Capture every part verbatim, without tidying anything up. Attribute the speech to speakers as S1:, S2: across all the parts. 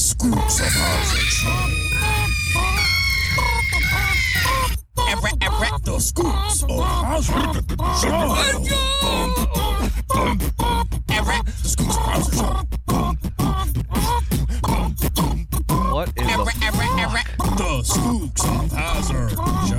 S1: scoops of Hazard. The scoops of Hazard. The scoops of Hazard.
S2: What in the fuck?
S1: The Scoops of Hazard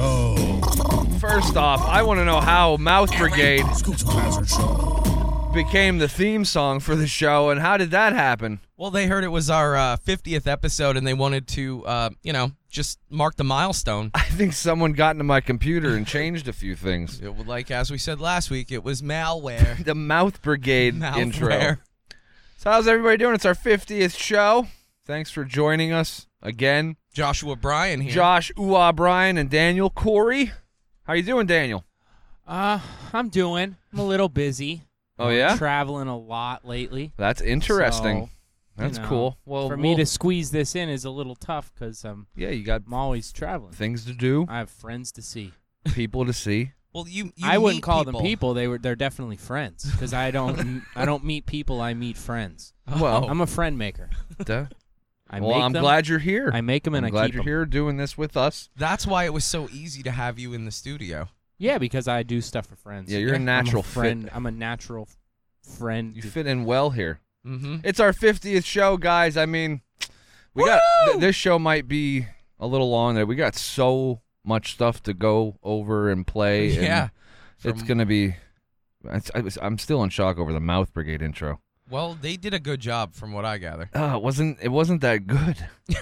S1: Show.
S2: First off, I want to know how Mouth Brigade
S1: Scoops of Hazard Show
S2: became the theme song for the show, and how did that happen?
S3: Well, they heard it was our uh, fiftieth episode, and they wanted to, uh, you know, just mark the milestone.
S2: I think someone got into my computer and changed a few things.
S3: It would, like, as we said last week, it was malware.
S2: The Mouth Brigade
S3: Malware.
S2: intro. So how's everybody doing? It's our fiftieth show. Thanks for joining us again.
S3: Joshua Bryan here.
S2: Josh Uwa Bryan and Daniel Corey. How you doing, Daniel?
S4: Uh, I'm doing. I'm a little busy.
S2: Oh, yeah?
S4: Traveling a lot lately.
S2: That's interesting.
S4: So,
S2: That's
S4: you know,
S2: cool. Well,
S4: for
S2: we'll,
S4: me to squeeze this in is a little tough because um,
S2: yeah, you got
S4: I'm always traveling.
S2: things to do,
S4: I have friends to see.
S2: people to see.
S3: Well, you, you
S4: I wouldn't
S3: meet
S4: call
S3: people.
S4: them people. They were. They're definitely friends because I don't. I don't meet people. I meet friends.
S2: Well,
S4: I'm a friend maker.
S2: duh.
S4: I
S2: well,
S4: make
S2: I'm
S4: them,
S2: glad you're here.
S4: I make them and
S2: I'm
S4: I
S2: glad
S4: keep
S2: you're
S4: them.
S2: here doing this with us.
S3: That's why it was so easy to have you in the studio.
S4: Yeah, because I do stuff for friends.
S2: Yeah, you're a natural
S4: I'm a friend.
S2: fit.
S4: I'm a natural friend.
S2: You fit in well here.
S3: Mm-hmm.
S2: It's our fiftieth show, guys. I mean, we got th- this show might be a little long there. We got so much stuff to go over and play. And
S3: Yeah.
S2: it's
S3: From-
S2: gonna be. It's, I was, I'm still in shock over the Mouth Brigade intro.
S3: Well, they did a good job from what I gather.
S2: Uh, it wasn't it wasn't that good.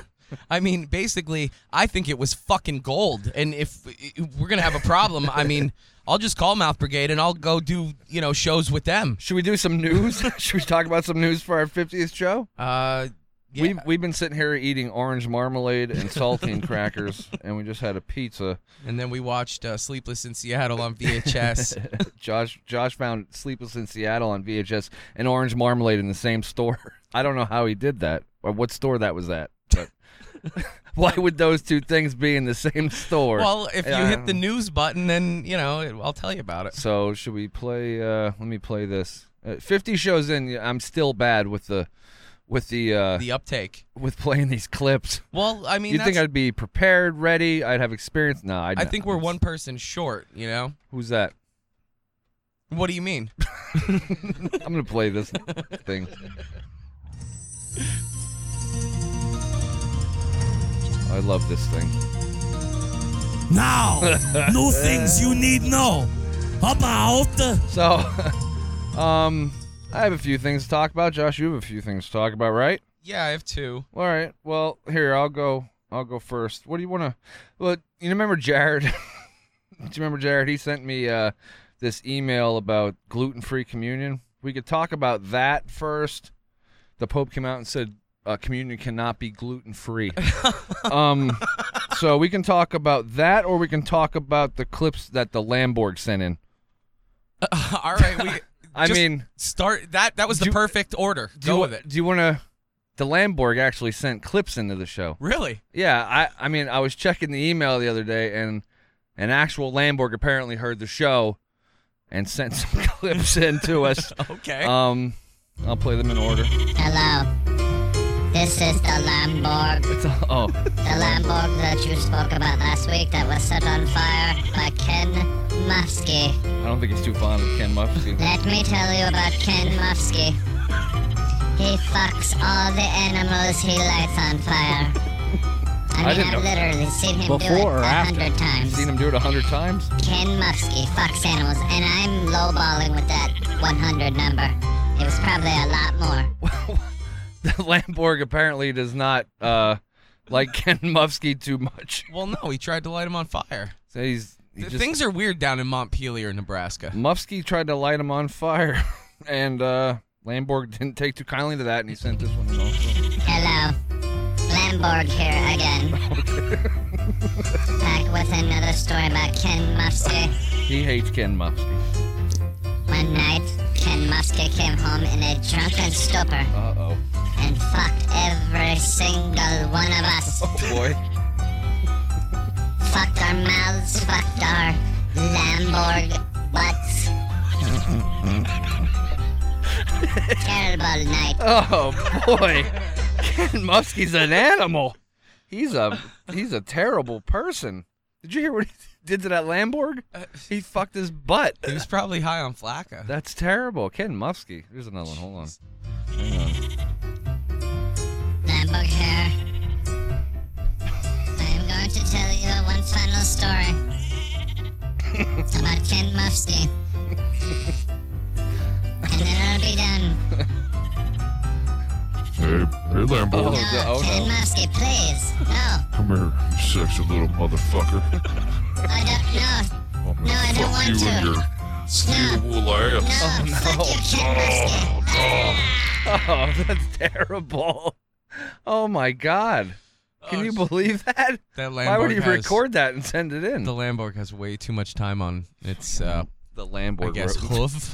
S3: I mean, basically, I think it was fucking gold. And if, if we're going to have a problem, I mean, I'll just call Mouth Brigade and I'll go do, you know, shows with them.
S2: Should we do some news? Should we talk about some news for our fiftieth show?
S3: Uh, yeah.
S2: We've, we've been sitting here eating orange marmalade and saltine crackers, and we just had a pizza.
S3: And then we watched uh, Sleepless in Seattle on V H S.
S2: Josh Josh found Sleepless in Seattle on V H S and orange marmalade in the same store. I don't know how he did that, or what store that was at. But why would those two things be in the same store?
S3: Well, if you
S2: Yeah.
S3: hit the news button, then, you know, it, I'll tell you about it.
S2: So should we play? Uh, let me play this. Uh, Fifty shows in, I'm still bad with the with the uh,
S3: The uptake.
S2: with playing these clips.
S3: Well, I mean,
S2: You'd
S3: that's,
S2: think I'd be prepared, ready. I'd have experience. No, I.
S3: I think we're one person short, you know?
S2: Who's that?
S3: What do you mean?
S2: I'm gonna play this thing. I love this thing.
S1: Now, new things you need know about.
S2: So, um, I have a few things to talk about. Josh, you have a few things to talk about, right?
S3: Yeah, I have two.
S2: All right. Well, here I'll go. I'll go first. What do you want to? Well, you remember Jared? Do you remember Jared? He sent me uh, this email about gluten-free communion. We could talk about that first. The Pope came out and said uh, communion cannot be gluten-free. um, so we can talk about that, or we can talk about the clips that the Lamborg sent in.
S3: Uh, all right, we.
S2: I
S3: just
S2: mean,
S3: start that. That was the
S2: do-
S3: perfect order.
S2: do
S3: Go
S2: you,
S3: with it.
S2: Do you want to? The Lamborg actually sent clips into the show.
S3: Really?
S2: Yeah, I, I mean, I was checking the email the other day, and an actual Lamborg apparently heard the show and sent some clips in to us.
S3: Okay.
S2: Um, I'll play them in order.
S5: Hello. This is the Lamborg.
S2: It's a, oh,
S5: The Lamborg that you spoke about last week that was set on fire by Ken Mufsky.
S2: I don't think he's too fond of Ken Mufsky.
S5: Let me tell you about Ken Mufsky. He fucks all the animals he lights on fire. I
S2: I
S5: mean,
S2: didn't
S5: I've
S2: know.
S5: literally seen him do it
S4: Before or
S5: a
S4: after?
S5: hundred times.
S2: Seen him do it a hundred times.
S5: Ken Mufsky fucks animals, and I'm lowballing with that one hundred number. It was probably a lot more.
S2: The Lamborg apparently does not uh like Ken Mufsky too much.
S3: well, no, he tried to light him on fire.
S2: So he's he
S3: The
S2: just,
S3: Things are weird down in Montpelier, Nebraska.
S2: Mufsky tried to light him on fire, and uh, Lamborg didn't take too kindly to that, and he sent this one in also.
S5: Hello. Lamborg here again. Back with another story about Ken Mufsky.
S2: He hates Ken Mufsky.
S5: One night, Ken Mufsky came home in a drunken stupor
S2: Uh oh.
S5: and fucked every single one of us.
S2: Oh boy.
S5: Fucked our mouths, fucked our Lamborg butts. Terrible night.
S2: Oh boy. Ken Musky's an animal. He's a he's a terrible person. Did you hear what he did to that Lamborg? He fucked his butt.
S3: He was probably high on Flacco.
S2: That's terrible. Ken Musky. Here's another one. Hold on. Hang on.
S5: Lamborg here. I am going to tell you one final story about Ken Musky. And then I'll be done.
S6: Hey, hey, Lambo.
S2: Oh,
S5: No,
S2: the- oh,
S5: Ken
S2: no.
S5: Musky, please. No,
S6: Come here, you sexy little motherfucker.
S5: I don't. No,
S6: I'm gonna
S5: No, I don't
S6: fuck
S5: want
S6: you
S5: to.
S6: in your steel wool ass.
S5: no, fuck you, Ken Musky.
S2: Oh, that's terrible. Oh my God. Can
S3: Oh,
S2: you
S3: sh-
S2: believe that?
S3: That Lamborg
S2: Why would he
S3: has,
S2: record that and send it in?
S3: The Lamborg has way too much time on its, uh,
S2: The
S3: I
S2: Lamborg.
S3: guess,
S2: wrote.
S3: hoof.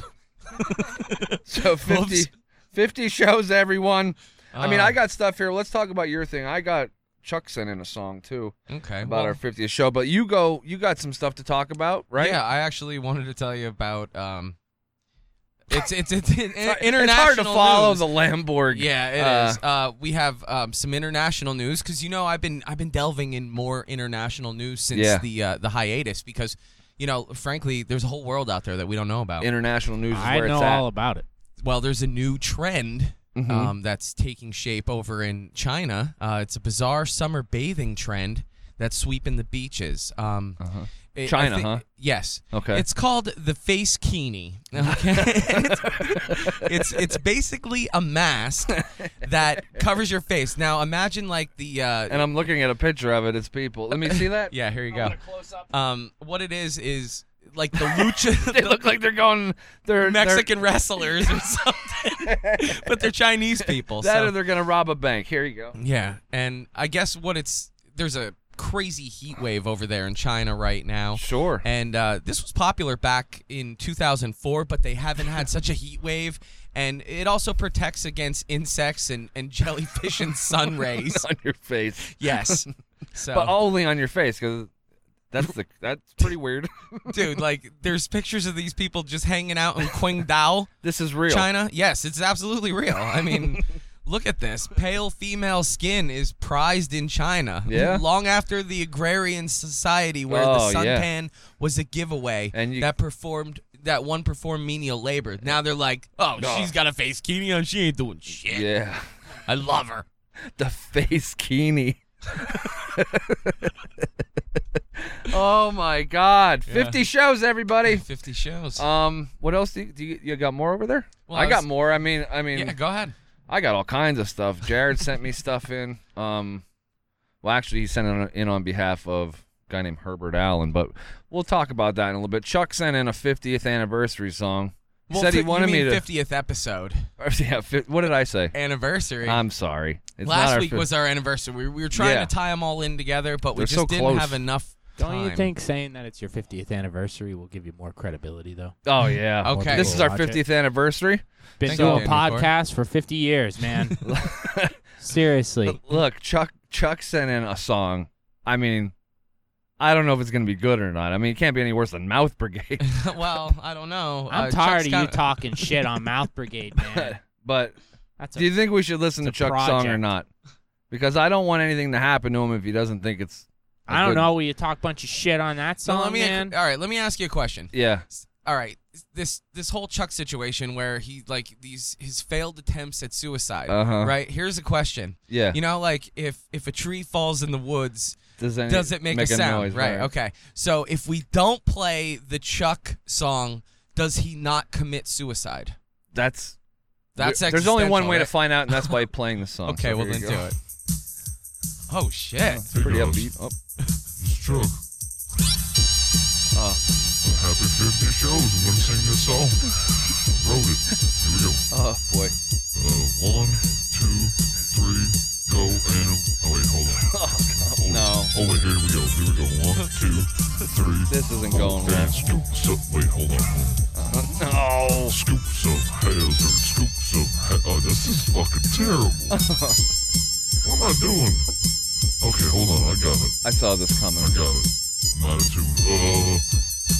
S2: So fifty,
S3: Hooves.
S2: fifty shows, everyone. I mean,
S3: Uh,
S2: I got stuff here. Let's talk about your thing. I got Chuck sent in a song too
S3: Okay.
S2: about
S3: well,
S2: our fiftieth show. But you go, you got some stuff to talk about, right?
S3: Yeah, I actually wanted to tell you about. Um, it's it's it's, it's
S2: It's
S3: international.
S2: hard to follow
S3: news.
S2: the Lamborg.
S3: Yeah, it
S2: uh,
S3: is. Uh, we have um, some international news because you know I've been I've been delving in more international news since
S2: Yeah.
S3: the uh, the hiatus because you know frankly there's a whole world out there that we don't know about.
S2: International news is
S4: I
S2: where
S4: know
S2: it's at.
S4: all about it.
S3: Well, there's a new trend
S2: Mhm.
S3: um, that's taking shape over in China. Uh, it's a bizarre summer bathing trend that's sweeping the beaches. Um,
S2: Uh-huh.
S3: it- I
S2: China,
S3: thi-
S2: huh?
S3: Yes.
S2: Okay.
S3: It's called the face kini. Okay. it's, it's it's basically a mask that covers your face. Now imagine like the uh,
S2: and I'm looking at a picture of it. It's people. Let me see that.
S3: yeah. Here you go. Um, what it is is like the lucha.
S2: They
S3: the
S2: look like they're going. They're
S3: Mexican wrestlers or something, but they're Chinese people.
S2: They're, that
S3: so.
S2: or they're gonna rob a bank. Here you go.
S3: Yeah, and I guess what it's there's a crazy heat wave over there in China right now.
S2: Sure.
S3: And uh, this was popular back in two thousand four, but they haven't had such a heat wave. And it also protects against insects and, and jellyfish and sun rays.
S2: on your face.
S3: Yes. So,
S2: But only on your face, because that's the that's pretty weird.
S3: dude, like, there's pictures of these people just hanging out in Qingdao,
S2: This is real.
S3: China. Yes, it's absolutely real. I mean, look at this. Pale female skin is prized in China.
S2: Yeah?
S3: Long after the agrarian society where the
S2: Oh, yeah.
S3: suntan was a giveaway
S2: And you-
S3: that performed that one performed menial labor. Now they're like, oh,
S2: Oh.
S3: she's got a face kini on. She ain't doing shit.
S2: Yeah.
S3: I love her.
S2: The face kini. Oh my God! Fifty shows, everybody.
S3: fifty shows.
S2: Um, what else do you, do you, you got more over there?
S3: Well,
S2: I,
S3: I
S2: got
S3: was-
S2: more. I mean, I mean,
S3: yeah, go ahead.
S2: I got all kinds of stuff. Jared sent me stuff in. Um, well, actually, he sent it in on behalf of a guy named Herbert Allen, but we'll talk about that in a little bit. Chuck sent in a fiftieth anniversary song. He
S3: Well,
S2: said he
S3: fi-
S2: wanted
S3: you
S2: me
S3: mean
S2: to.
S3: fiftieth episode
S2: Yeah, fi- what did I say?
S3: anniversary.
S2: I'm sorry. It's not
S3: Last
S2: our
S3: week
S2: fif-
S3: was our anniversary. We, we were trying
S2: Yeah.
S3: to tie them all in together, but we
S2: They're
S3: just
S2: so
S3: didn't
S2: close.
S3: have enough
S4: Don't
S3: time.
S4: you think saying that it's your fiftieth anniversary will give you more credibility, though?
S2: Oh yeah.
S3: Okay.
S2: This is our
S4: Watch it.
S2: fiftieth anniversary.
S4: Been
S3: Thank
S4: doing
S3: you,
S4: a
S3: Danny, for it.
S4: podcast for fifty years, man. Seriously.
S2: Look, Chuck Chuck sent in a song. I mean, I don't know if it's gonna be good or not. I mean, it can't be any worse than Mouth Brigade.
S3: Well, I don't know.
S4: I'm
S3: Uh,
S4: tired
S3: Chuck's
S4: of you
S3: kinda-
S4: talking shit on Mouth Brigade, man.
S2: but
S4: That's a,
S2: do you think we should listen to
S4: it's a
S2: Chuck's song or
S4: project.
S2: not? Because I don't want anything to happen to him if he doesn't think it's. a
S4: I don't
S2: good-
S4: know. Will you talk a bunch of shit on that
S3: So
S4: song,
S3: let me,
S4: man?
S3: all right, let me ask you a question.
S2: Yeah.
S3: All right, this this whole Chuck situation where he like these his failed attempts at suicide.
S2: Uh-huh.
S3: Right. Here's a question.
S2: Yeah.
S3: You know, like if if a tree falls in the woods,
S2: Does, any,
S3: does it make, a sound?
S2: noise?
S3: Right. Okay. So if we don't play the Chuck song, does he not commit suicide?
S2: That's.
S3: That's
S2: there- There's only one
S3: existential,
S2: way to
S3: right?
S2: find out, and that's by playing the song.
S3: Okay,
S2: So
S3: well
S2: here
S3: then
S2: you
S3: do
S2: go.
S3: it. Oh shit.
S2: It's pretty
S6: Hey, guys.
S2: upbeat. Oh.
S6: It's Chuck.
S2: Oh.
S6: Happy fifty shows. I'm gonna sing this song. Wrote it. Here we go.
S2: Oh boy.
S6: Uh, one, two, three, go, and oh wait, hold on. Hold
S2: No.
S6: on. Oh wait, here we go. Here we go. One, two, three.
S2: This isn't
S6: four,
S2: going well.
S6: and scoops up. Wait, hold on.
S2: No.
S6: Scoops of hazard. Scoops of. Ha- oh, this is fucking terrible. What am I doing? Okay, hold on. I got it.
S2: I saw this coming.
S6: I got it. I'm out of tune. Uh.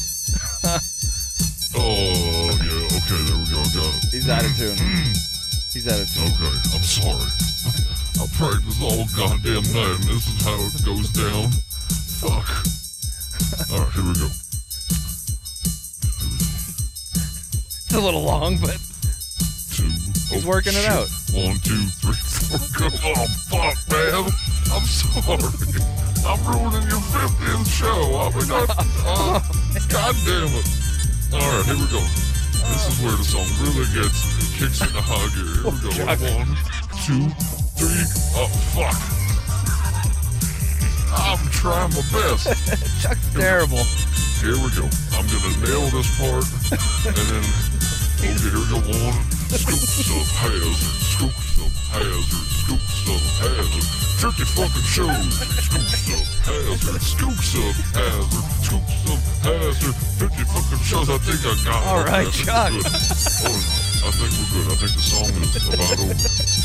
S6: Oh yeah. Okay, there we go. I got it.
S2: He's out of tune. He's out of tune.
S6: Okay, I'm sorry. I practice all goddamn night, and this is how it goes down. Fuck. Alright, here we go.
S2: It's a little long, but
S6: Two.
S2: he's
S6: oh,
S2: working it
S6: shit.
S2: out.
S6: One, two, three, four, go. Oh, fuck, man. I'm sorry. I'm ruining your fiftieth show. I mean, I, uh, God damn it. Alright, here we go. This is where the song really gets, kicks in the high gear. Here we go. One, two, three. Oh, fuck. I'm trying my best.
S2: Chuck's terrible.
S6: Here we go. I'm gonna nail this part, and then okay, here we go. One, scoops of hazard, scoops of hazard, scoops of hazard. fifty fucking shows. Scoops of hazard, scoops of hazard, scoops of hazard. fifty fucking shows. I think I got it.
S2: All right,
S6: I think
S2: Chuck.
S6: we're good. Oh, I think we're good. I think the song is about over.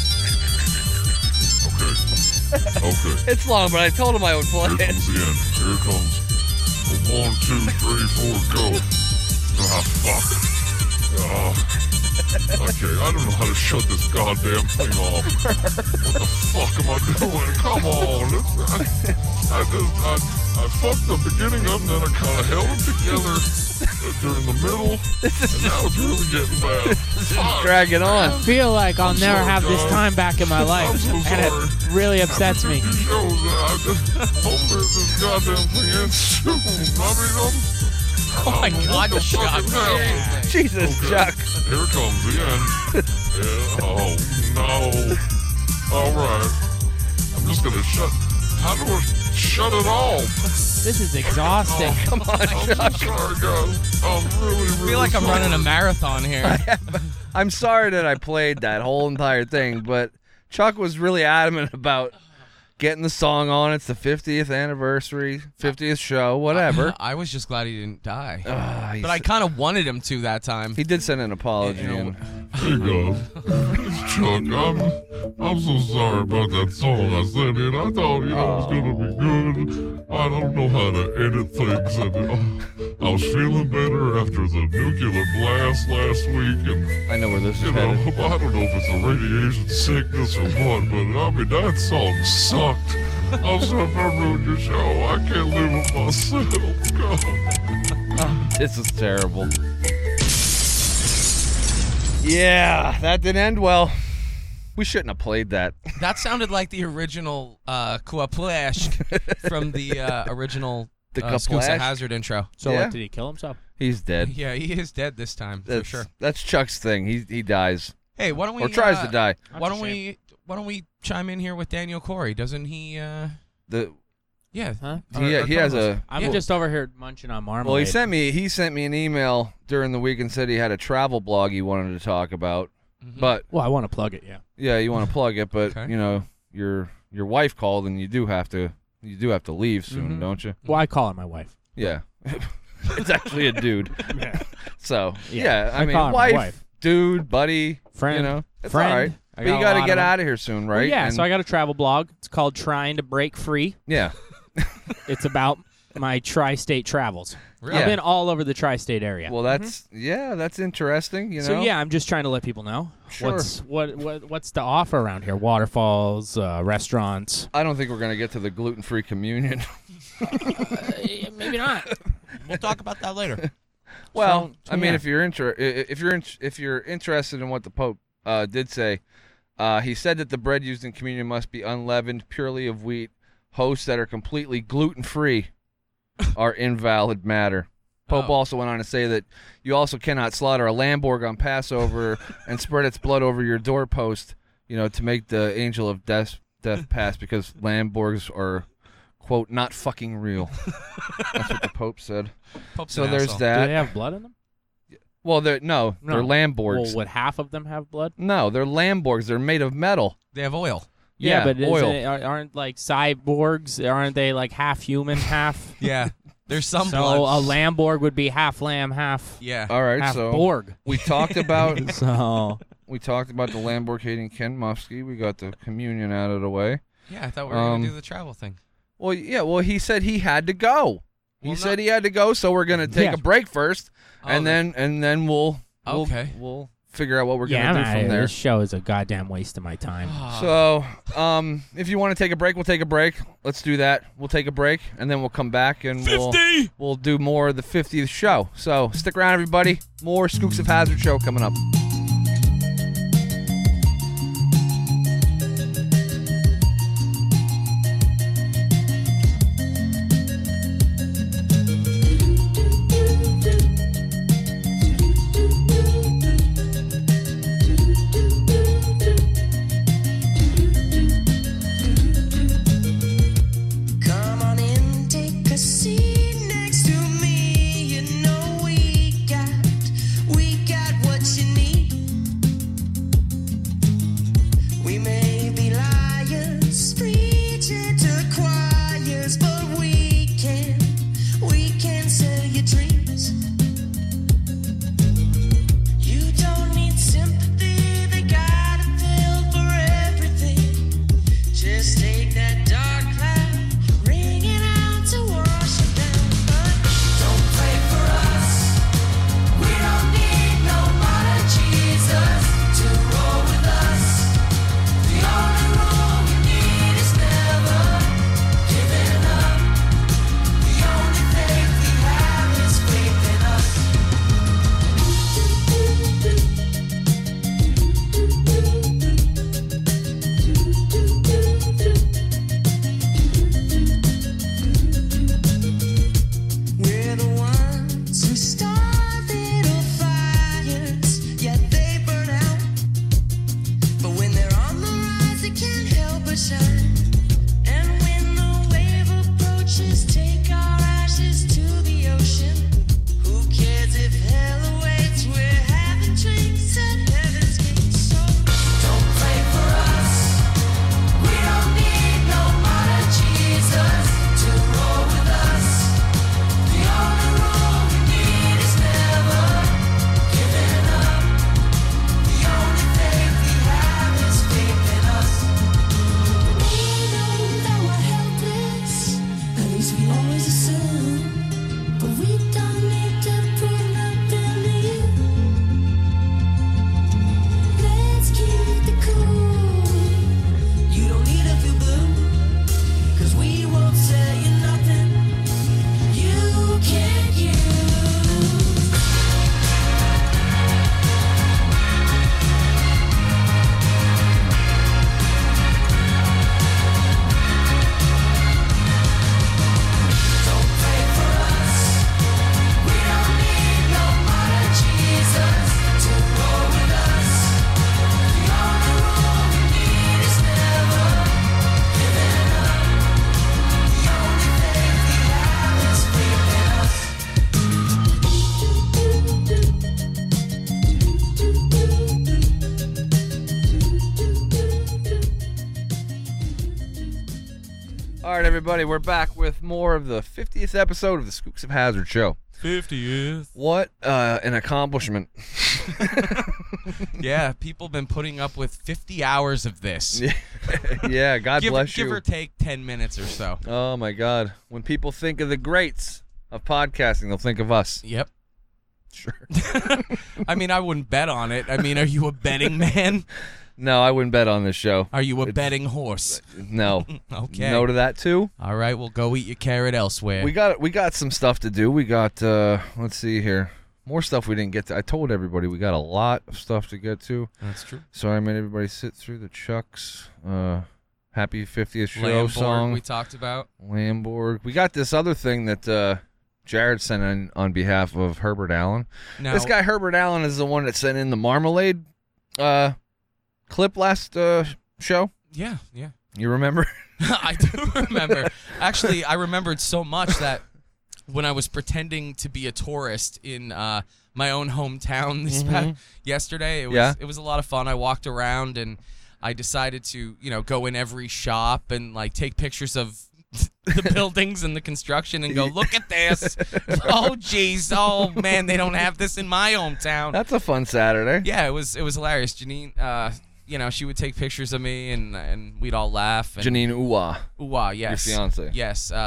S6: Okay. Okay.
S2: It's long, but I told him I would play
S6: Here
S2: it.
S6: comes the end. Here it comes. One, two, three, four, go. Ah, fuck. Ah. Okay, I don't know how to shut this goddamn thing off. What the fuck am I doing? Come on. I, I just, I, I fucked the beginning up, and then I kind of held it together during the middle, and now it's really getting bad. Fuck.
S2: Drag it on.
S4: I feel like I'll
S6: I'm
S4: never
S6: sorry,
S4: have this
S6: guys.
S4: time back in my life,
S6: I'm so
S4: and
S6: sorry.
S4: it really upsets me.
S6: After fifty shows, I just hope that this goddamn thing ends soon. I mean, I'm,
S3: Oh my
S6: I'm
S3: God,
S6: what the
S3: Chuck.
S6: fuck is happening?
S2: Jesus,
S6: Okay.
S2: Chuck.
S6: Here it comes again. Yeah, oh no. Alright. I'm just gonna shut. How do I shut it off?
S4: This is exhausting.
S2: Come on,
S6: I'm
S2: Chuck.
S6: so sorry, guys. I'm really, really
S3: I feel like I'm
S6: sorry.
S3: running a marathon here.
S2: I'm sorry that I played that whole entire thing, but Chuck was really adamant about getting the song on. It's the fiftieth anniversary, fiftieth show, whatever.
S3: I was just glad he didn't die.
S2: Ah, he's-
S3: But I kind of wanted him to that time.
S2: he did send an apology.
S3: You know,
S2: and
S6: Hey guys, it's Chuck. I'm, I'm so sorry about that song I sent in. I thought, you know, it was gonna be good. I don't know how to edit things, and uh, I was feeling better after the nuclear blast last week, and
S2: I know where this is
S6: you know,
S2: headed.
S6: I don't know if it's a radiation sickness or what, but I mean that song sucked. I'm sorry if I ruined your show. I can't live with myself. God.
S2: This is terrible. Yeah, that didn't end well. We shouldn't have played that.
S3: That sounded like the original uh, Kuaplash from the uh, original
S2: The
S3: uh, Scoops
S2: Kaplash?
S3: of Hazard intro.
S4: So
S2: Yeah.
S4: what, did he kill himself?
S2: He's dead.
S3: Yeah, he is dead this time
S2: That's,
S3: for sure.
S2: that's Chuck's thing. He he dies
S3: Hey, why don't we
S2: or tries
S3: uh,
S2: to die.
S3: Why
S4: That's
S3: don't
S4: a
S3: we Why don't we chime in here with Daniel Corey? Doesn't he? Uh,
S2: The
S3: yeah.
S4: Huh?
S3: Our-
S2: he,
S3: our
S2: he has
S3: co-host.
S2: a
S4: I'm
S3: Yeah.
S4: just over here munching on marmalade.
S2: well. He sent me he sent me an email during the week and said he had a travel blog he wanted to talk about.
S3: Mhm.
S2: But
S4: Well, I want to plug it, yeah.
S2: yeah, you want to plug it, but
S3: Okay.
S2: you know your your wife called and you do have to you do have to leave soon,
S4: Mhm.
S2: don't you?
S4: Well, I call her my wife.
S2: Yeah, it's actually a dude.
S4: Yeah.
S2: So
S4: Yeah,
S2: yeah, I,
S4: I
S2: mean
S4: call her my
S2: wife,
S4: wife.
S2: dude, buddy,
S4: Friend.
S2: You know, it's
S4: Friend.
S2: all right.
S4: I
S2: But you
S4: got a
S2: got to
S4: lot
S2: get
S4: of 'em.
S2: out of here soon, right?
S4: Well, yeah,
S2: And-
S4: so I got a travel blog. It's called Trying to Break Free.
S2: yeah.
S4: It's about my tri-state travels.
S3: Really?
S4: I've
S2: Yeah.
S4: been all over the tri-state area.
S2: Well, that's yeah, that's interesting. You know.
S4: So yeah, I'm just trying to let people know
S2: Sure.
S4: what's what, what what's to offer around here. Waterfalls, uh, restaurants.
S2: I don't think we're gonna get to the gluten-free communion.
S4: Maybe not.
S3: We'll talk about that later.
S2: Well,
S4: So-
S2: I mean,
S4: yeah.
S2: if you're inter- i- if you're in- if you're interested in what the Pope uh, did say, uh, he said that the bread used in communion must be unleavened, purely of wheat. Hosts that are completely gluten-free are invalid matter. Pope
S3: Oh.
S2: also went on to say that you also cannot slaughter a lamborg on Passover and spread its blood over your doorpost, you know, to make the angel of death death pass, because lamborgs are, quote, not fucking real. That's what the Pope said.
S3: Pope's
S2: So
S3: an
S2: there's
S3: asshole.
S4: Do
S2: that.
S4: they have blood in them?
S2: Well, they're no, they're
S4: No.
S2: lamborgs.
S4: Well, would half of them have blood?
S2: No, they're lamborgs. They're made of metal.
S3: They have oil.
S2: Yeah,
S4: but isn't
S2: oil.
S4: it- ar- aren't like cyborgs? Aren't they like half human, half?
S3: Yeah. There's some
S4: so
S3: blood.
S4: a Lamborg would be half lamb, half
S3: Yeah.
S2: All right,
S4: half
S2: so
S4: Borg.
S2: we talked about
S4: So
S2: we talked about the Lamborg hating Ken Mufsky. We got the communion out of the way.
S3: Yeah, I thought we were
S2: Um,
S3: gonna do the travel thing.
S2: Well, yeah. Well, he said he had to go. He
S3: Well,
S2: said
S3: no-
S2: he had to go, so we're gonna take
S4: Yeah.
S2: a break first,
S3: Oh,
S2: and
S3: that-
S2: then and then we'll, we'll
S3: Okay.
S2: we'll figure out what we're
S4: Yeah,
S2: gonna
S4: I'm
S2: do
S4: outta
S2: from
S4: here.
S2: there.
S4: This show is a goddamn waste of my time.
S2: So, um, if you want to take a break, we'll take a break. Let's do that. We'll take a break, and then we'll come back and we'll we'll do more of the fiftieth show. So stick around, everybody. More Skooks of Hazard show coming up.
S7: Come on in, take a seat next to me. You know we got, we got what you need. We may be liars, preaching to choirs, but we can, we can sell your dreams. You don't need sympathy, they got a pill for everything. Just take that dark cloud, ring it out to wash it down. But don't pray for us. We don't need no modern Jesus to roll with us. The only rule we need is never giving up. The only faith we have is faith in us. We're the ones who start little fires, yet they burn out. But when they're on the rise, they can't help but shine. And when the wave approaches, take our ashes to the ocean. Who cares if hell awaits? We're having drinks at heaven's gate. So don't pray for us. We don't need no modern Jesus to roll with us. The only rule we need is never giving up. The only faith we have is faith in us. We know that we're helpless, at least we always assume. But we don't need to prove nothing to you. Let's keep the cool. You don't need to feel blue, 'cause we won't sell you nothing you can't use. Don't pray for us. We don't need no modern Jesus to roll with us. The only rule we need is never giving up. The only faith we have is faith in us.
S2: All right, everybody, we're back with more of the fiftieth episode of the Skooks of Hazard show.
S3: fiftieth.
S2: What uh, an accomplishment!
S3: Yeah, people been putting up with fifty hours of this.
S2: Yeah, God
S3: give,
S2: bless
S3: give
S2: you.
S3: or take ten minutes or so.
S2: Oh my God! When people think of the greats of podcasting, they'll think of us.
S3: Yep.
S2: Sure.
S3: I mean, I wouldn't bet on it. I mean, are you a betting man?
S2: No, I wouldn't bet on this show.
S3: Are you a
S2: It's-
S3: betting horse?
S2: No.
S3: Okay.
S2: No to that too.
S3: All right, well, go eat your carrot elsewhere.
S2: We got we got some stuff to do. We got uh let's see here. More stuff we didn't get to. I told everybody we got a lot of stuff to get to.
S3: That's true.
S2: So I made everybody sit through the Chuck's uh happy fiftieth show
S3: Lamborg
S2: song.
S3: we talked about.
S2: Lamborg. We got this other thing that uh Jared sent in on behalf of Herbert Allen.
S3: Now,
S2: This guy Herbert Allen is the one that sent in the Marmalade uh clip last uh show.
S3: Yeah, yeah.
S2: You remember?
S3: I do remember. Actually, I remembered so much that when I was pretending to be a tourist in uh, my own hometown this
S2: Mhm.
S3: past, yesterday, it was
S2: Yeah.
S3: it was a lot of fun. I walked around and I decided to, you know, go in every shop and like take pictures of the buildings and the construction and go, look at this. Oh, geez. Oh, man, they don't have this in my hometown.
S2: That's a fun Saturday.
S3: Yeah, it was it was hilarious. Janine, uh, you know, she would take pictures of me and and we'd all laugh. And,
S2: Janine Uwa,
S3: Ooh, wow, yes.
S2: your fiance.
S3: Yes. Uh,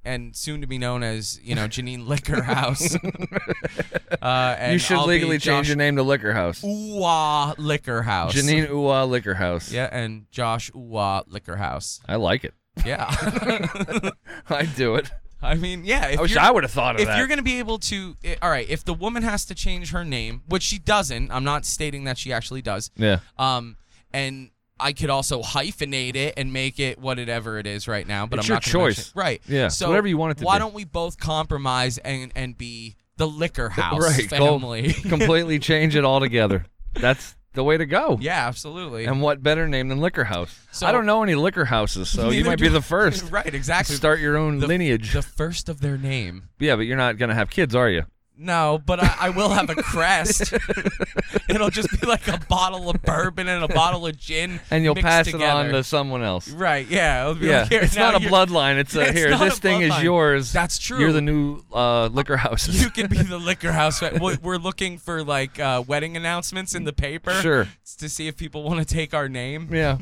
S3: and soon to be known as, you know, Janine Liquor House. uh, and
S2: You should
S3: I'll
S2: legally
S3: be
S2: change
S3: Josh
S2: your name to Liquor House.
S3: Ooh-wah Liquor House.
S2: Janine Uwa Liquor House.
S3: Yeah, and Josh Ooh-wah Liquor House.
S2: I like it.
S3: Yeah.
S2: I'd do it.
S3: I mean, yeah. If
S2: I wish
S3: you're-
S2: I would have thought of
S3: If
S2: that.
S3: you're going to be able to, eh, all right, if the woman has to change her name, which she doesn't, I'm not stating that she actually does.
S2: Yeah.
S3: Um, and I could also hyphenate it and make it whatever it is right now, but
S2: It's
S3: I'm
S2: your
S3: not gonna mention
S2: choice.
S3: it. Right.
S2: Yeah,
S3: So
S2: whatever you want it to
S3: why
S2: be.
S3: don't we both compromise and and be the Liquor House
S2: Right, go
S3: family?
S2: completely change it altogether. That's the way to go.
S3: Yeah, absolutely.
S2: And what better name than Liquor House?
S3: So-
S2: I don't know any liquor houses, so you
S3: Neither
S2: might be
S3: do-
S2: the first.
S3: Right, exactly.
S2: Start your own
S3: The-
S2: lineage.
S3: The first of their name.
S2: Yeah, but you're not going to have kids, are you?
S3: No, but I, I will have a crest. It'll just be like a bottle of bourbon and a bottle of gin,
S2: And you'll
S3: mixed
S2: pass
S3: together.
S2: it on to someone else.
S3: Right? Yeah. It'll be
S2: Yeah,
S3: like, here,
S2: it's
S3: now
S2: not a
S3: you're-
S2: bloodline. It's, a,
S3: It's
S2: here,
S3: not
S2: this
S3: a
S2: thing is
S3: bloodline.
S2: yours.
S3: That's true.
S2: You're the new uh, liquor houses.
S3: You can be the Liquor House. fa- we- We're looking for like uh, wedding announcements in the paper.
S2: Sure.
S3: To see if people want to take our name.
S2: Yeah.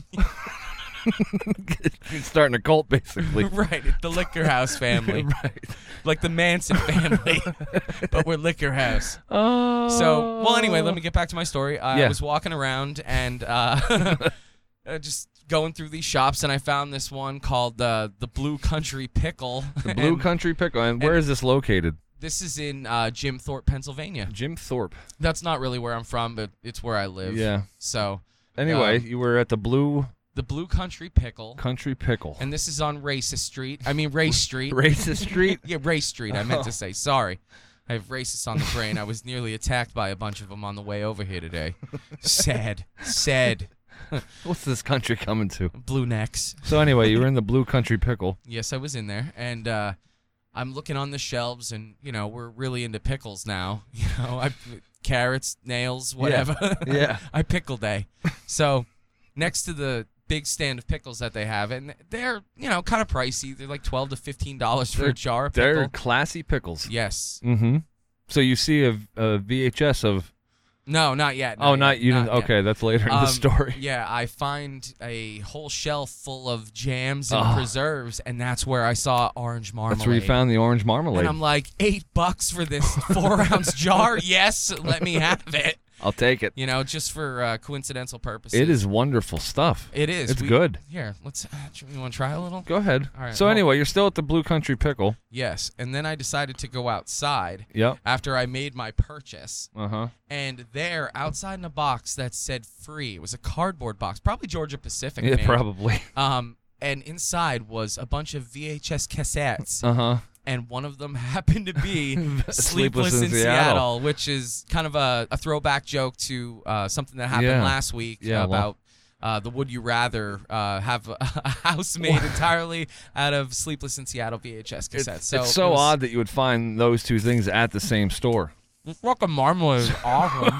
S2: It's starting a cult, basically.
S3: Right. The Liquor House family.
S2: Right.
S3: Like the Manson family. But we're Liquor House.
S2: Oh.
S3: So, well, anyway, let me get back to my story. I
S2: Yeah.
S3: was walking around and uh, uh, just going through these shops, and I found this one called uh, the Blue Country Pickle.
S2: The Blue
S3: And
S2: Country Pickle. And where
S3: and-
S2: is this located?
S3: This is in uh, Jim Thorpe, Pennsylvania.
S2: Jim Thorpe.
S3: That's not really where I'm from, but it's where I live.
S2: Yeah.
S3: So,
S2: Anyway,
S3: Um,
S2: you were at the Blue
S3: the Blue Country Pickle,
S2: Country Pickle.
S3: and this is on Racist Street. I mean, Race Street.
S2: Racist Street?
S3: Yeah, Race Street. I meant
S2: Oh.
S3: to say. Sorry. I have racists on the brain. I was nearly attacked by a bunch of them on the way over here today. Sad. Sad.
S2: What's this country coming to?
S3: Blue necks.
S2: So anyway, you were in the Blue Country Pickle.
S3: Yes, I was in there, and uh, I'm looking on the shelves, and you know we're really into pickles now. You know, I carrots, nails, whatever.
S2: Yeah.
S3: I pickle day. So next to the big stand of pickles that they have, and they're you know kind of pricey. They're like twelve to fifteen dollars for
S2: They're-
S3: a jar of
S2: They're
S3: pickle.
S2: classy pickles.
S3: Yes.
S2: Mm-hmm. So you see a, a V H S of...
S3: No, not yet.
S2: oh, not
S3: yet,
S2: you
S3: not
S2: didn't...
S3: yet.
S2: Okay, that's later in the
S3: Um,
S2: story.
S3: Yeah, I find a whole shelf full of jams and
S2: Oh.
S3: preserves, and that's where I saw orange marmalade.
S2: That's where you found the orange marmalade.
S3: And I'm like, eight bucks for this four ounce jar? Yes, let me have it.
S2: I'll take it.
S3: You know, just for uh, coincidental purposes.
S2: It is wonderful stuff.
S3: It is.
S2: It's
S3: We-
S2: good.
S3: Here, let's. Uh, you want to try a little?
S2: Go ahead.
S3: All right,
S2: so
S3: well-
S2: anyway, you're still at the Blue Country Pickle.
S3: Yes. And then I decided to go outside
S2: Yep.
S3: after I made my purchase.
S2: Uh-huh.
S3: And there, outside in a box that said free, it was a cardboard box, probably Georgia Pacific.
S2: Yeah,
S3: made.
S2: probably.
S3: Um, and inside was a bunch of V H S cassettes.
S2: Uh-huh.
S3: And one of them happened to be
S2: Sleepless
S3: Sleepless
S2: in
S3: in
S2: Seattle.
S3: Seattle, which is kind of a, a throwback joke to uh, something that happened
S2: Yeah.
S3: last week
S2: Yeah, well-
S3: about uh, the Would You Rather uh, have a, a house made entirely out of Sleepless in Seattle V H S cassettes.
S2: It's
S3: so
S2: it's so
S3: it was,
S2: odd that you would find those two things at the same store.
S3: Fucking marmalade is awesome.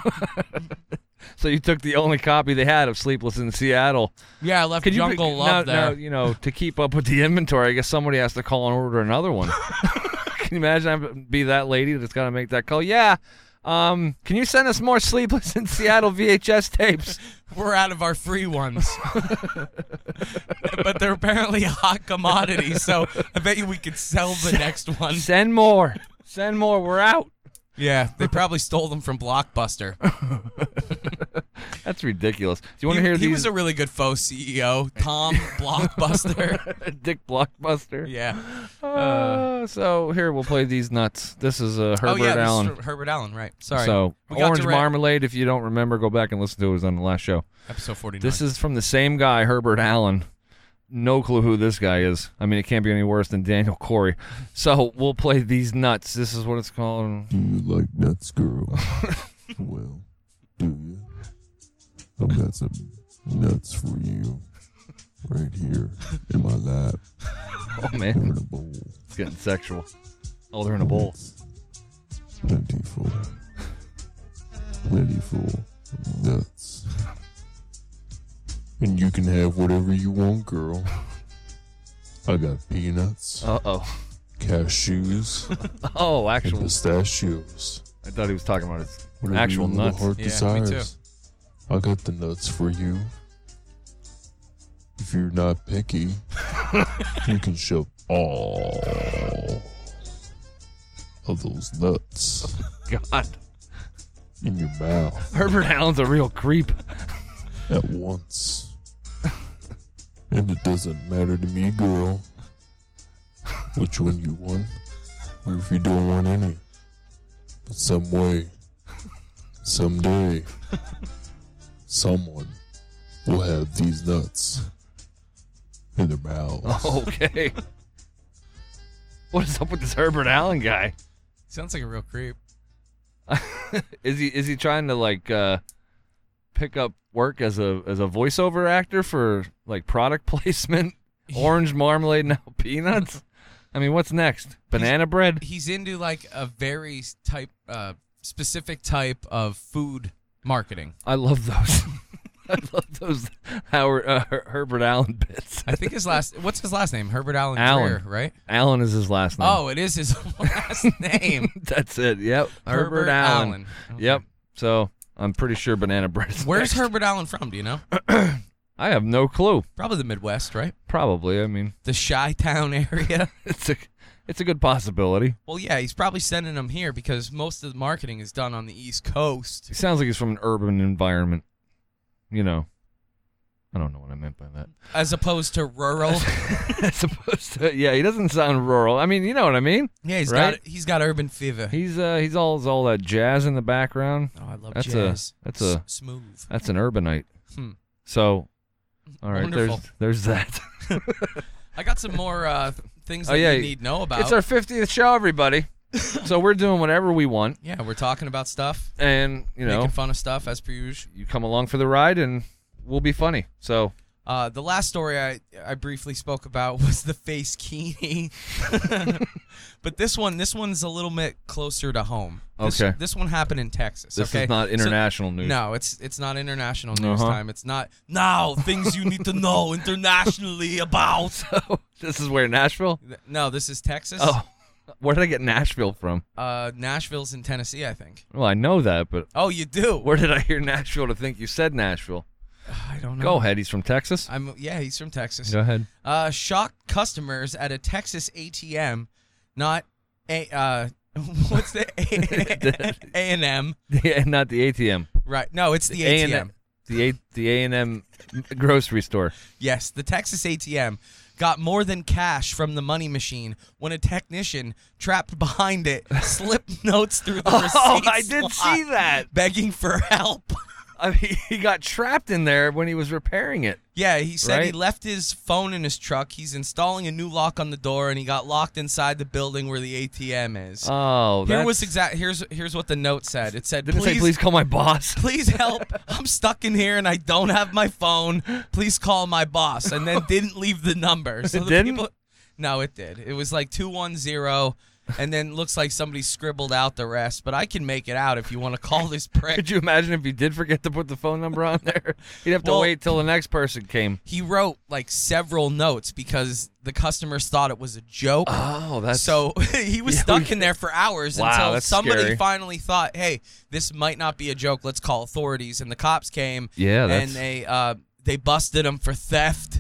S2: So you took the only copy they had of Sleepless in Seattle.
S3: Yeah, I left
S2: Could you
S3: Jungle
S2: be,
S3: Love
S2: now,
S3: there.
S2: now, you know, to keep up with the inventory, I guess somebody has to call and order another one. Can you imagine having to be that lady that's got to make that call? Yeah. Um, can you send us more Sleepless in Seattle V H S tapes?
S3: We're out of our free ones. But they're apparently a hot commodity, so I bet you we could sell the next one.
S2: Send more. Send more. We're out.
S3: Yeah, they probably stole them from Blockbuster.
S2: That's ridiculous. Do you want
S3: he,
S2: to hear
S3: he
S2: these?
S3: was a really good faux C E O, Tom Blockbuster.
S2: Dick Blockbuster.
S3: Yeah.
S2: Uh, so here we'll play these nuts. This is uh, Herbert
S3: oh yeah, this
S2: Allen.
S3: is Herbert Allen, right? Sorry.
S2: So
S3: We got
S2: Orange
S3: direct-
S2: Marmalade. If you don't remember, go back and listen to it. It was on the last show.
S3: Episode forty-nine.
S2: This is from the same guy, Herbert Allen. No clue who this guy is. I mean, it can't be any worse than Daniel Corey. So we'll play these nuts. This is what it's called.
S6: Do you like nuts, girl? Well, do you? I've got some nuts for you. Right here in my lap.
S2: Oh,
S6: They're
S2: man.
S6: in a bowl.
S2: It's getting sexual. Oh, they're in a bowl.
S6: Plentiful. Plentiful nuts. And you can have whatever you want, girl. I got peanuts,
S2: Uh-oh.
S6: cashews,
S2: Oh,
S6: and
S2: actual.
S6: pistachios.
S2: I thought he was talking about his
S6: Whatever
S2: actual
S6: your little
S2: nuts.
S6: heart
S3: Yeah, me
S6: desires. I got the nuts for you. If you're not picky, you can shove all of those nuts
S2: God.
S6: in your mouth
S2: Herbert Allen's a real creep.
S6: at once. And it doesn't matter to me, girl, which one you want, or if you don't want any. But some way, someday, someone will have these nuts in their mouths.
S2: Okay. What is up with this Herbert Allen guy?
S3: Sounds like a real creep.
S2: is he is he trying to like uh, pick up work as a as a voiceover actor for like product placement? Orange marmalade now peanuts? I mean, what's next? Banana bread?
S3: He's into like a very type, uh, specific type of food marketing.
S2: I love those. I love those Howard uh, Her- Herbert Allen bits.
S3: I think his last, what's his last name? Herbert Allen
S2: Allen.
S3: Greer, right?
S2: Allen is his last name.
S3: Oh, it is his last name.
S2: That's it. Yep. Herbert,
S3: Herbert
S2: Allen.
S3: Allen. Okay.
S2: Yep. So I'm pretty sure banana bread is
S3: Where's
S2: next.
S3: Herbert Allen from? Do you know?
S2: I have no clue.
S3: Probably the Midwest, right?
S2: Probably. I mean,
S3: The Chi-Town area.
S2: it's a it's a good possibility.
S3: Well, yeah, he's probably sending them here because most of the marketing is done on the East Coast.
S2: He sounds like he's from an urban environment. You know. I don't know what I meant by that.
S3: As opposed to rural.
S2: As opposed to, yeah, he doesn't sound rural. I mean, you know what I mean.
S3: Yeah, he's
S2: Right?
S3: got he's got urban fever.
S2: He's uh he's all he's all that jazz in the background.
S3: Oh, I love
S2: That's
S3: jazz.
S2: a that's a
S3: S- smooth.
S2: that's an urbanite.
S3: Hmm.
S2: So, all right,
S3: Wonderful.
S2: there's there's that.
S3: I got some more uh, things
S2: Oh,
S3: that
S2: yeah.
S3: you need to know about.
S2: It's our fiftieth show, everybody. So we're doing whatever we want,
S3: yeah, we're talking about stuff,
S2: and you know,
S3: making fun of stuff as per usual.
S2: you come along for the ride, and we'll be funny. So,
S3: Uh, the last story I, I briefly spoke about was the face kini. But this one, this one's a little bit closer to home. This,
S2: Okay.
S3: This one happened in Texas.
S2: this
S3: okay?
S2: is not
S3: So-
S2: international news.
S3: No, it's it's not international news
S2: Uh-huh.
S3: time. It's not now things you need to know internationally about.
S2: So, this is where Nashville.
S3: No, this is Texas.
S2: Oh, where did I get Nashville from?
S3: Uh, Nashville's in Tennessee, I think.
S2: Well, I know that, but
S3: Oh, you do?
S2: where did I hear Nashville to think you said Nashville?
S3: I don't know.
S2: Go ahead. He's from Texas.
S3: I'm yeah, he's from Texas.
S2: Go ahead.
S3: Uh, shocked customers at a Texas A T M, not a uh, what's the A and M?
S2: Yeah, not the A T M.
S3: Right? No, it's the
S2: The
S3: A
S2: A
S3: T M.
S2: and M. The A the A and M grocery store.
S3: Yes, the Texas A T M got more than cash from the money machine when a technician trapped behind it slipped notes through the receipt
S2: Oh, I did
S3: slot,
S2: see that.
S3: begging for help.
S2: I mean, he got trapped in there when he was repairing it.
S3: Yeah, he said he
S2: Right?
S3: left his phone in his truck. He's installing a new lock on the door, and he got locked inside the building where the A T M is.
S2: Oh,
S3: Here
S2: that's,
S3: was exact. Here's here's what the note said. It said,
S2: Didn't it say,
S3: "Please,
S2: please call my boss.
S3: please help. I'm stuck in here and I don't have my phone. Please call my boss." And then didn't leave the number. So
S2: It
S3: the
S2: didn't?
S3: people, no, it did. It was like two one zero, and then looks like somebody scribbled out the rest. But I can make it out if you want to call this prick.
S2: Could you imagine if he did forget to put the phone number on there? He'd have to
S3: Well-
S2: wait till the next person came.
S3: He wrote like several notes because the customers thought it was a joke.
S2: Oh, that's
S3: So he was
S2: Yeah,
S3: stuck
S2: we-
S3: in there for hours
S2: Wow,
S3: until
S2: that's
S3: somebody
S2: scary.
S3: finally thought, "Hey, this might not be a joke. Let's call authorities." And the cops came.
S2: Yeah, that's-
S3: and they uh, they busted him for theft.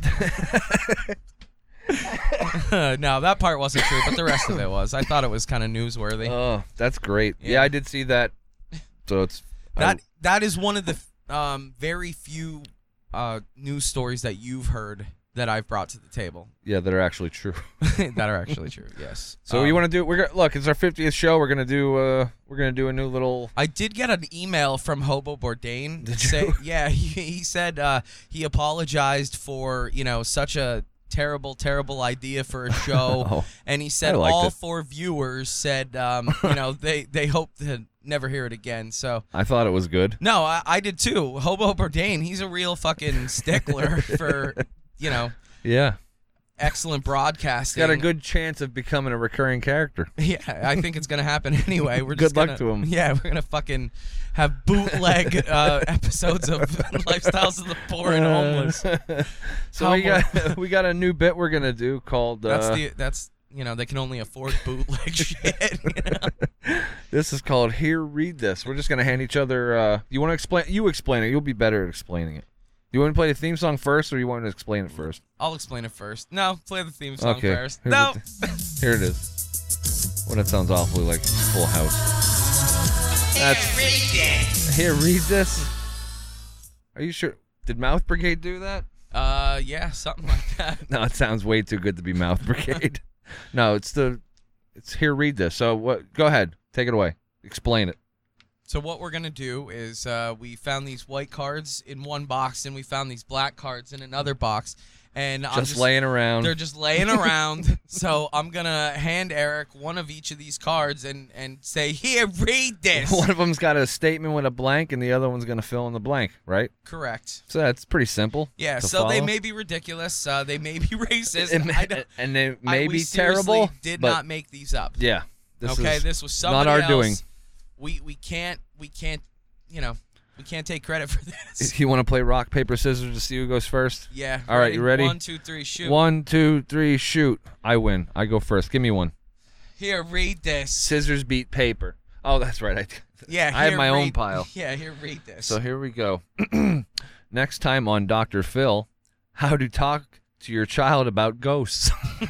S3: No, that part wasn't true, but the rest of it was. I thought it was kind of newsworthy.
S2: Oh, that's great. Yeah.
S3: Yeah.
S2: I did see that. So it's
S3: that that is one of the um, very few uh, news stories that you've heard that I've brought to the table
S2: yeah, that are actually true.
S3: that are actually true. Yes.
S2: So
S3: Um,
S2: you want to do? We're gonna look. It's our fiftieth show. We're gonna do. Uh, we're gonna do a new little.
S3: I did get an email from Hobo Bourdain.
S2: Did
S3: say,
S2: you?
S3: Yeah, he, he said uh, he apologized for you know such a terrible, terrible idea for a show,
S2: Oh,
S3: and he said
S2: I liked
S3: all
S2: it.
S3: four viewers said um, you know they they hope to never hear it again. So
S2: I thought it was good.
S3: no, I, I did too. Hobo Bourdain, he's a real fucking stickler for you know
S2: Yeah,
S3: excellent
S2: it's
S3: broadcasting.
S2: got a good chance of becoming a recurring character.
S3: Yeah, I think it's gonna happen anyway. We're
S2: Good
S3: just
S2: luck
S3: gonna,
S2: to him.
S3: Yeah, we're gonna fucking have bootleg uh, episodes of Lifestyles of the Poor and Homeless.
S2: So we
S3: Homo-
S2: got we got a new bit we're gonna do called.
S3: That's
S2: uh,
S3: the that's you know they can only afford bootleg shit. You know?
S2: This is called Here, Read This. We're just gonna hand each other. Uh, you want to explain? You explain it. You'll be better at explaining it. You want to play the theme song first, or you want to explain it first?
S3: I'll explain it first. No, play the theme song
S2: Okay.
S3: first.
S2: Here's
S3: No.
S2: the- Here it is. Well, that sounds awfully like Full House. That's, here, read this. Are you sure? Did Mouth Brigade do that?
S3: Uh, yeah, something like that.
S2: No, it sounds way too good to be Mouth Brigade. No, it's the, it's here, read this. So what? Go ahead, take it away. Explain it.
S3: So what we're gonna do is uh, we found these white cards in one box, and we found these black cards in another box, and I'm
S2: Just,
S3: just
S2: laying around.
S3: They're just laying around. So I'm gonna hand Eric one of each of these cards and and say, "Here, read this."
S2: One of them's got a statement with a blank, and the other one's gonna fill in the blank, right?
S3: Correct.
S2: So that's pretty simple.
S3: Yeah.
S2: to
S3: So they
S2: follow.
S3: may be ridiculous. Uh, they may be racist.
S2: It may-
S3: I don't-
S2: and they
S3: I-
S2: may
S3: we
S2: be
S3: seriously
S2: terrible.
S3: Did
S2: but
S3: not make these up.
S2: yeah, this
S3: okay,
S2: is
S3: this was somebody
S2: not our
S3: else.
S2: doing.
S3: We we can't we can't you know we can't take credit for this.
S2: If you want to play rock paper scissors to see who goes first.
S3: Yeah.
S2: All right, you ready?
S3: One, two, three, shoot.
S2: One, two, three, shoot. I win. I go first. Give me one.
S3: Here, read this.
S2: Scissors beat paper. Oh, that's right. I,
S3: Yeah.
S2: I have
S3: here,
S2: my own
S3: read-
S2: pile.
S3: Yeah. Here, read this.
S2: So here we go. Next time on Doctor Phil, how to talk to your child about ghosts.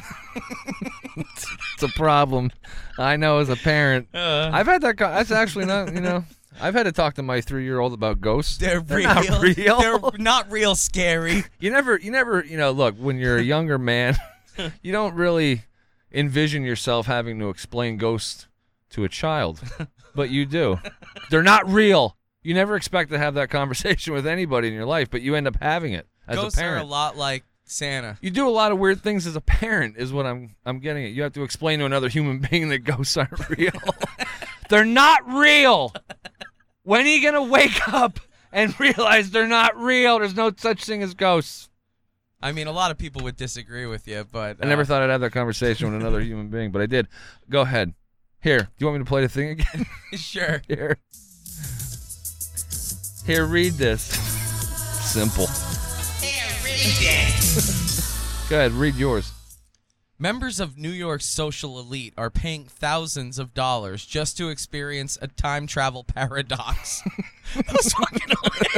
S2: It's a problem. I know as a parent.
S3: Uh,
S2: I've had that. co- That's actually not. You know, I've had to talk to my three-year-old about ghosts.
S3: they're,
S2: They're
S3: real.
S2: not real.
S3: They're not real scary.
S2: You never, you never, you know, look, when you're a younger man, you don't really envision yourself having to explain ghosts to a child, but you do. They're not real. You never expect to have that conversation with anybody in your life, but you end up having it as
S3: Ghosts
S2: a
S3: are a
S2: parent.
S3: lot like Santa.
S2: You do a lot of weird things as a parent, is what I'm, I'm getting at. You have to explain to another human being that ghosts aren't real. They're not real. When are you gonna wake up and realize they're not real? There's no such thing as ghosts.
S3: I mean, a lot of people would disagree with you, but
S2: I never
S3: uh,
S2: thought I'd have that conversation with another human being, but I did. Go ahead. Here, do you want me to play the thing again?
S3: Sure.
S2: Here. Here, read this. Simple. Go ahead, read yours.
S3: Members of New York's social elite are paying thousands of dollars just to experience a time travel paradox. Those fucking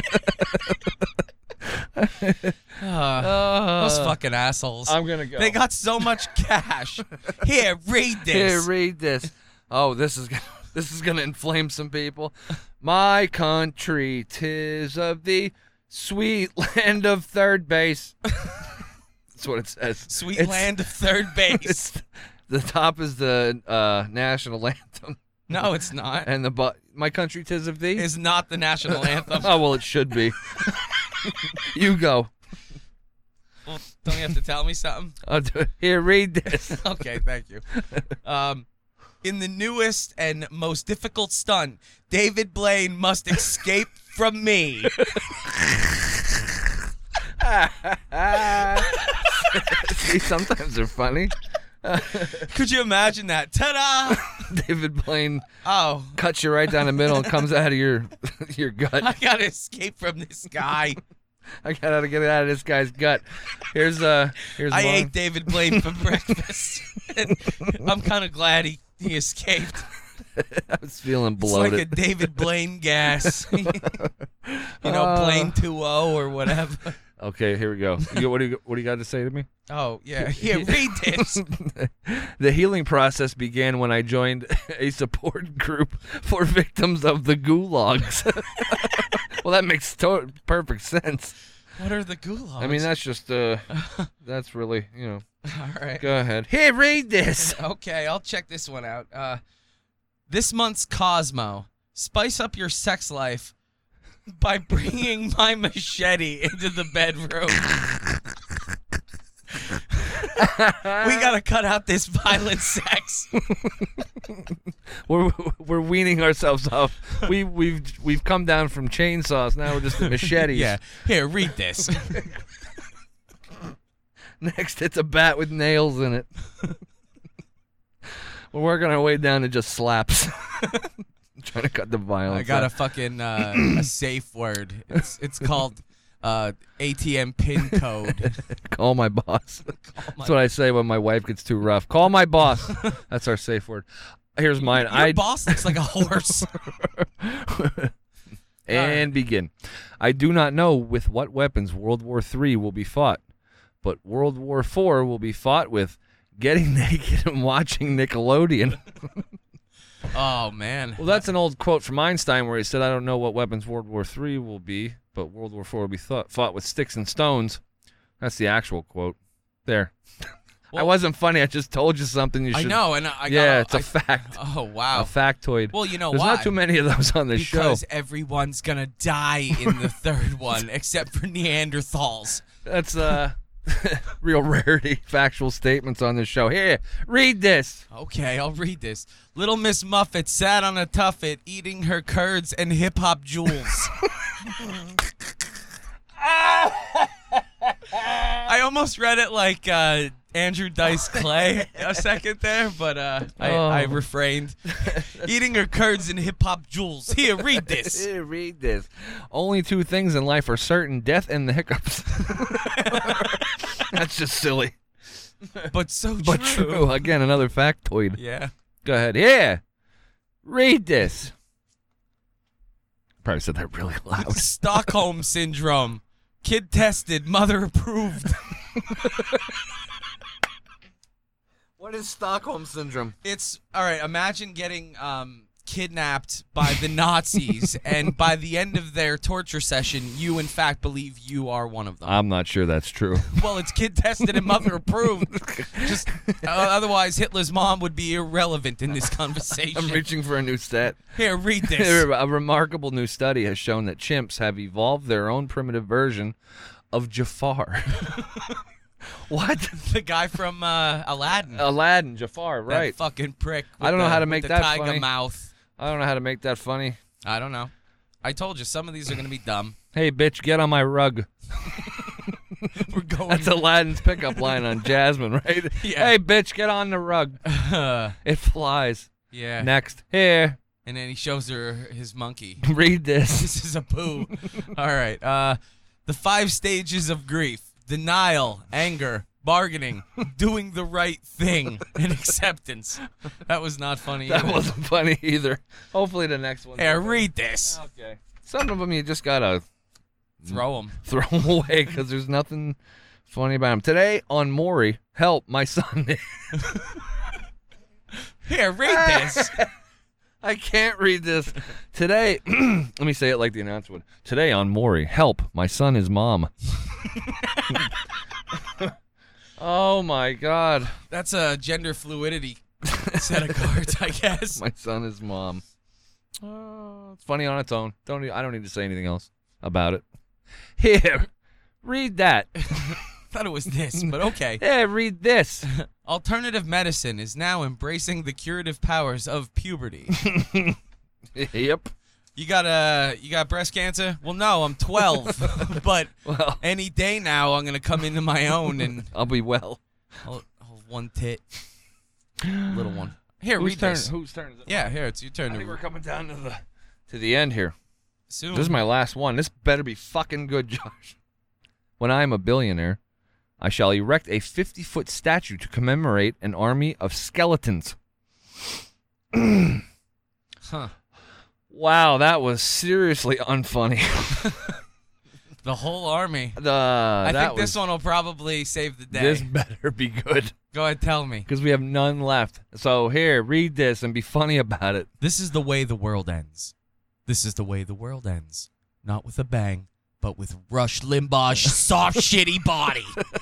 S3: uh, those fucking assholes.
S2: I'm gonna go.
S3: They got so much cash. Here, read this.
S2: Here, read this. Oh, this is gonna, this is gonna inflame some people. My country, 'tis of the sweet land of third base. That's what it says.
S3: Sweet
S2: It's-
S3: land of third base.
S2: It's, the top is the uh, national anthem,
S3: No, it's not.
S2: and the bu- my country, 'tis of thee.
S3: It's not the national anthem.
S2: Oh well, it should be. You go.
S3: Well, don't you have to tell me something?
S2: I'll do it. Here, read this.
S3: Okay, thank you. Um, in the newest and most difficult stunt, David Blaine must escape from me.
S2: See, sometimes they're funny.
S3: Could you imagine that? Ta-da!
S2: David Blaine
S3: Oh,
S2: cuts you right down the middle and comes out of your your gut.
S3: I gotta escape from this guy.
S2: I gotta get it out of this guy's gut. Here's uh, here's
S3: I
S2: mine.
S3: ate David Blaine for breakfast. And I'm kind of glad he, he escaped.
S2: I was feeling
S3: It's
S2: bloated.
S3: like a David Blaine gas. You know,
S2: Uh.
S3: Blaine two oh or whatever.
S2: Okay, here we go. You, what do you what do you got to say to me?
S3: Oh, yeah. Here, read this.
S2: The healing process began when I joined a support group for victims of the gulags. Well, that makes to- perfect sense.
S3: What are the gulags?
S2: I mean, that's just uh, that's really, you know.
S3: All right.
S2: Go ahead. Here, read this.
S3: Okay, I'll check this one out. Uh, this month's Cosmo. Spice up your sex life by bringing my machete into the bedroom. We gotta cut out this violent sex.
S2: We're we're weaning ourselves off. We we've we've come down from chainsaws. Now we're just at machetes.
S3: Yeah. Here, read this.
S2: Next, it's a bat with nails in it. We're working our way down to just slaps. Trying to cut the violence.
S3: I got a
S2: out.
S3: fucking uh, a safe word. It's it's called uh, A T M pin code.
S2: Call my boss.
S3: my-
S2: That's what I say when my wife gets too rough. Call my boss. That's our safe word. Here's mine.
S3: Your
S2: I
S3: boss looks like a horse.
S2: and begin. I do not know with what weapons World War Three will be fought, but World War Four will be fought with getting naked and watching Nickelodeon.
S3: Oh man.
S2: Well, that's an old quote from Einstein where he said, I don't know what weapons World War Three will be, but World War Four will be thought, fought with sticks and stones. That's the actual quote. There. I
S3: Well-
S2: wasn't funny. I just told you something you
S3: I
S2: should.
S3: know, and I I
S2: yeah,
S3: gotta-
S2: it's a
S3: I-
S2: fact.
S3: Oh wow.
S2: A factoid.
S3: Well, you know
S2: There's
S3: why?
S2: not too many of those on this show.
S3: Because everyone's gonna die in the third one, except for Neanderthals.
S2: That's uh, real rarity factual statements on this show. Here, read this.
S3: Okay, I'll read this. Little Miss Muffet sat on a tuffet, eating her curds and hip hop jewels. I almost read it like uh, Andrew Dice Clay a second there, but uh, I,
S2: Oh.
S3: I refrained. Eating her curds and hip hop jewels. Here, read this.
S2: Here, read this. Only two things in life are certain: death and the hiccups. That's just silly,
S3: But so
S2: but true. Again, another factoid.
S3: Yeah.
S2: Go ahead. Yeah, read this. Probably said that really loud.
S3: Stockholm Syndrome. Kid tested, mother approved.
S2: What is Stockholm Syndrome?
S3: It's all right. Imagine getting um, kidnapped by the Nazis, and by the end of their torture session, you in fact believe you are one of them.
S2: I'm not sure that's true.
S3: Well, it's kid tested and mother approved. Just uh, otherwise, Hitler's mom would be irrelevant in this conversation.
S2: I'm reaching for a new stat.
S3: Here, read this.
S2: A remarkable new study has shown that chimps have evolved their own primitive version of Jafar. What?
S3: The guy from uh, Aladdin.
S2: Aladdin, Jafar,
S3: That
S2: right.
S3: fucking prick.
S2: I don't
S3: with
S2: know
S3: the-
S2: how to
S3: with
S2: make
S3: the
S2: that
S3: tiger
S2: funny.
S3: mouth.
S2: I don't know how to make that funny.
S3: I don't know. I told you some of these are gonna be dumb.
S2: Hey, bitch, get on my rug.
S3: We're going.
S2: That's Aladdin's pickup line on Jasmine, right?
S3: Yeah.
S2: Hey, bitch, get on the rug. It flies.
S3: Yeah.
S2: Next. Here,
S3: And then he shows her his monkey.
S2: read this.
S3: This is a poo. All right. Uh, the five stages of grief: denial, anger, bargaining, doing the right thing, and acceptance. That was not funny.
S2: That
S3: either.
S2: wasn't funny either. Hopefully the next one.
S3: Here, read this.
S2: Okay. Some of them you just gotta
S3: Throw him.
S2: throw them away because there's nothing funny about them. Today on Maury, help my son.
S3: Here, read this.
S2: I can't read this. Today, let me say it like the announcer would. Today on Maury, help my son is mom. Oh my God,
S3: That's a gender fluidity set of cards, I guess.
S2: my son is mom. Uh, it's funny on its own. Don't need, I don't need to say anything else about it. Here, read that.
S3: Thought it was this, but okay.
S2: Yeah, read this.
S3: Alternative medicine is now embracing the curative powers of puberty.
S2: Yep.
S3: You got uh, you got breast cancer? Well, no, I'm twelve, but
S2: Well,
S3: any day now I'm gonna come into my own and
S2: I'll be well.
S3: I'll, I'll one tit, little one. Here,
S2: Whose
S3: read
S2: turn?
S3: this.
S2: Whose turn is it?
S3: Yeah, here it's your
S2: I
S3: turn.
S2: think
S3: To
S2: we're coming down to the to the end here.
S3: soon.
S2: This is my last one. This better be fucking good, Josh. When I am a billionaire, I shall erect a fifty-foot statue to commemorate an army of skeletons.
S3: huh?
S2: Wow, that was seriously unfunny.
S3: The whole army.
S2: the,
S3: I
S2: that
S3: think this
S2: was-
S3: one will probably save the day.
S2: This better be good
S3: Go ahead, tell me.
S2: because we have none left. So here, read this and be funny about it.
S3: This is the way the world ends. This is the way the world ends. Not with a bang, but with Rush Limbaugh's soft, shitty body.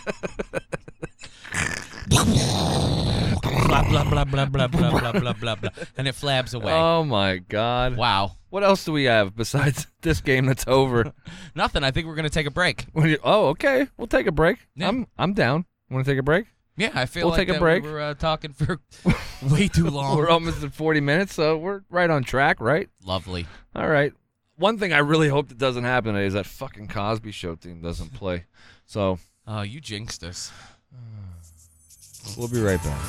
S3: blah, blah, blah, blah, blah, blah, blah, blah, blah, blah. And it flabs away.
S2: Oh my God!
S3: Wow.
S2: What else do we have besides this game that's over?
S3: Nothing. I think we're going to take a break.
S2: When you- oh, okay. We'll take a break.
S3: Yeah.
S2: I'm I'm down. Want to take a break?
S3: Yeah, I feel
S2: We'll
S3: like
S2: take a
S3: that
S2: break.
S3: we were uh, talking for way too long.
S2: We're almost at forty minutes, so we're right on track, right?
S3: Lovely.
S2: All right. One thing I really hope that doesn't happen today is that fucking Cosby Show theme doesn't play. So
S3: Oh, you jinxed us.
S2: we'll be right back.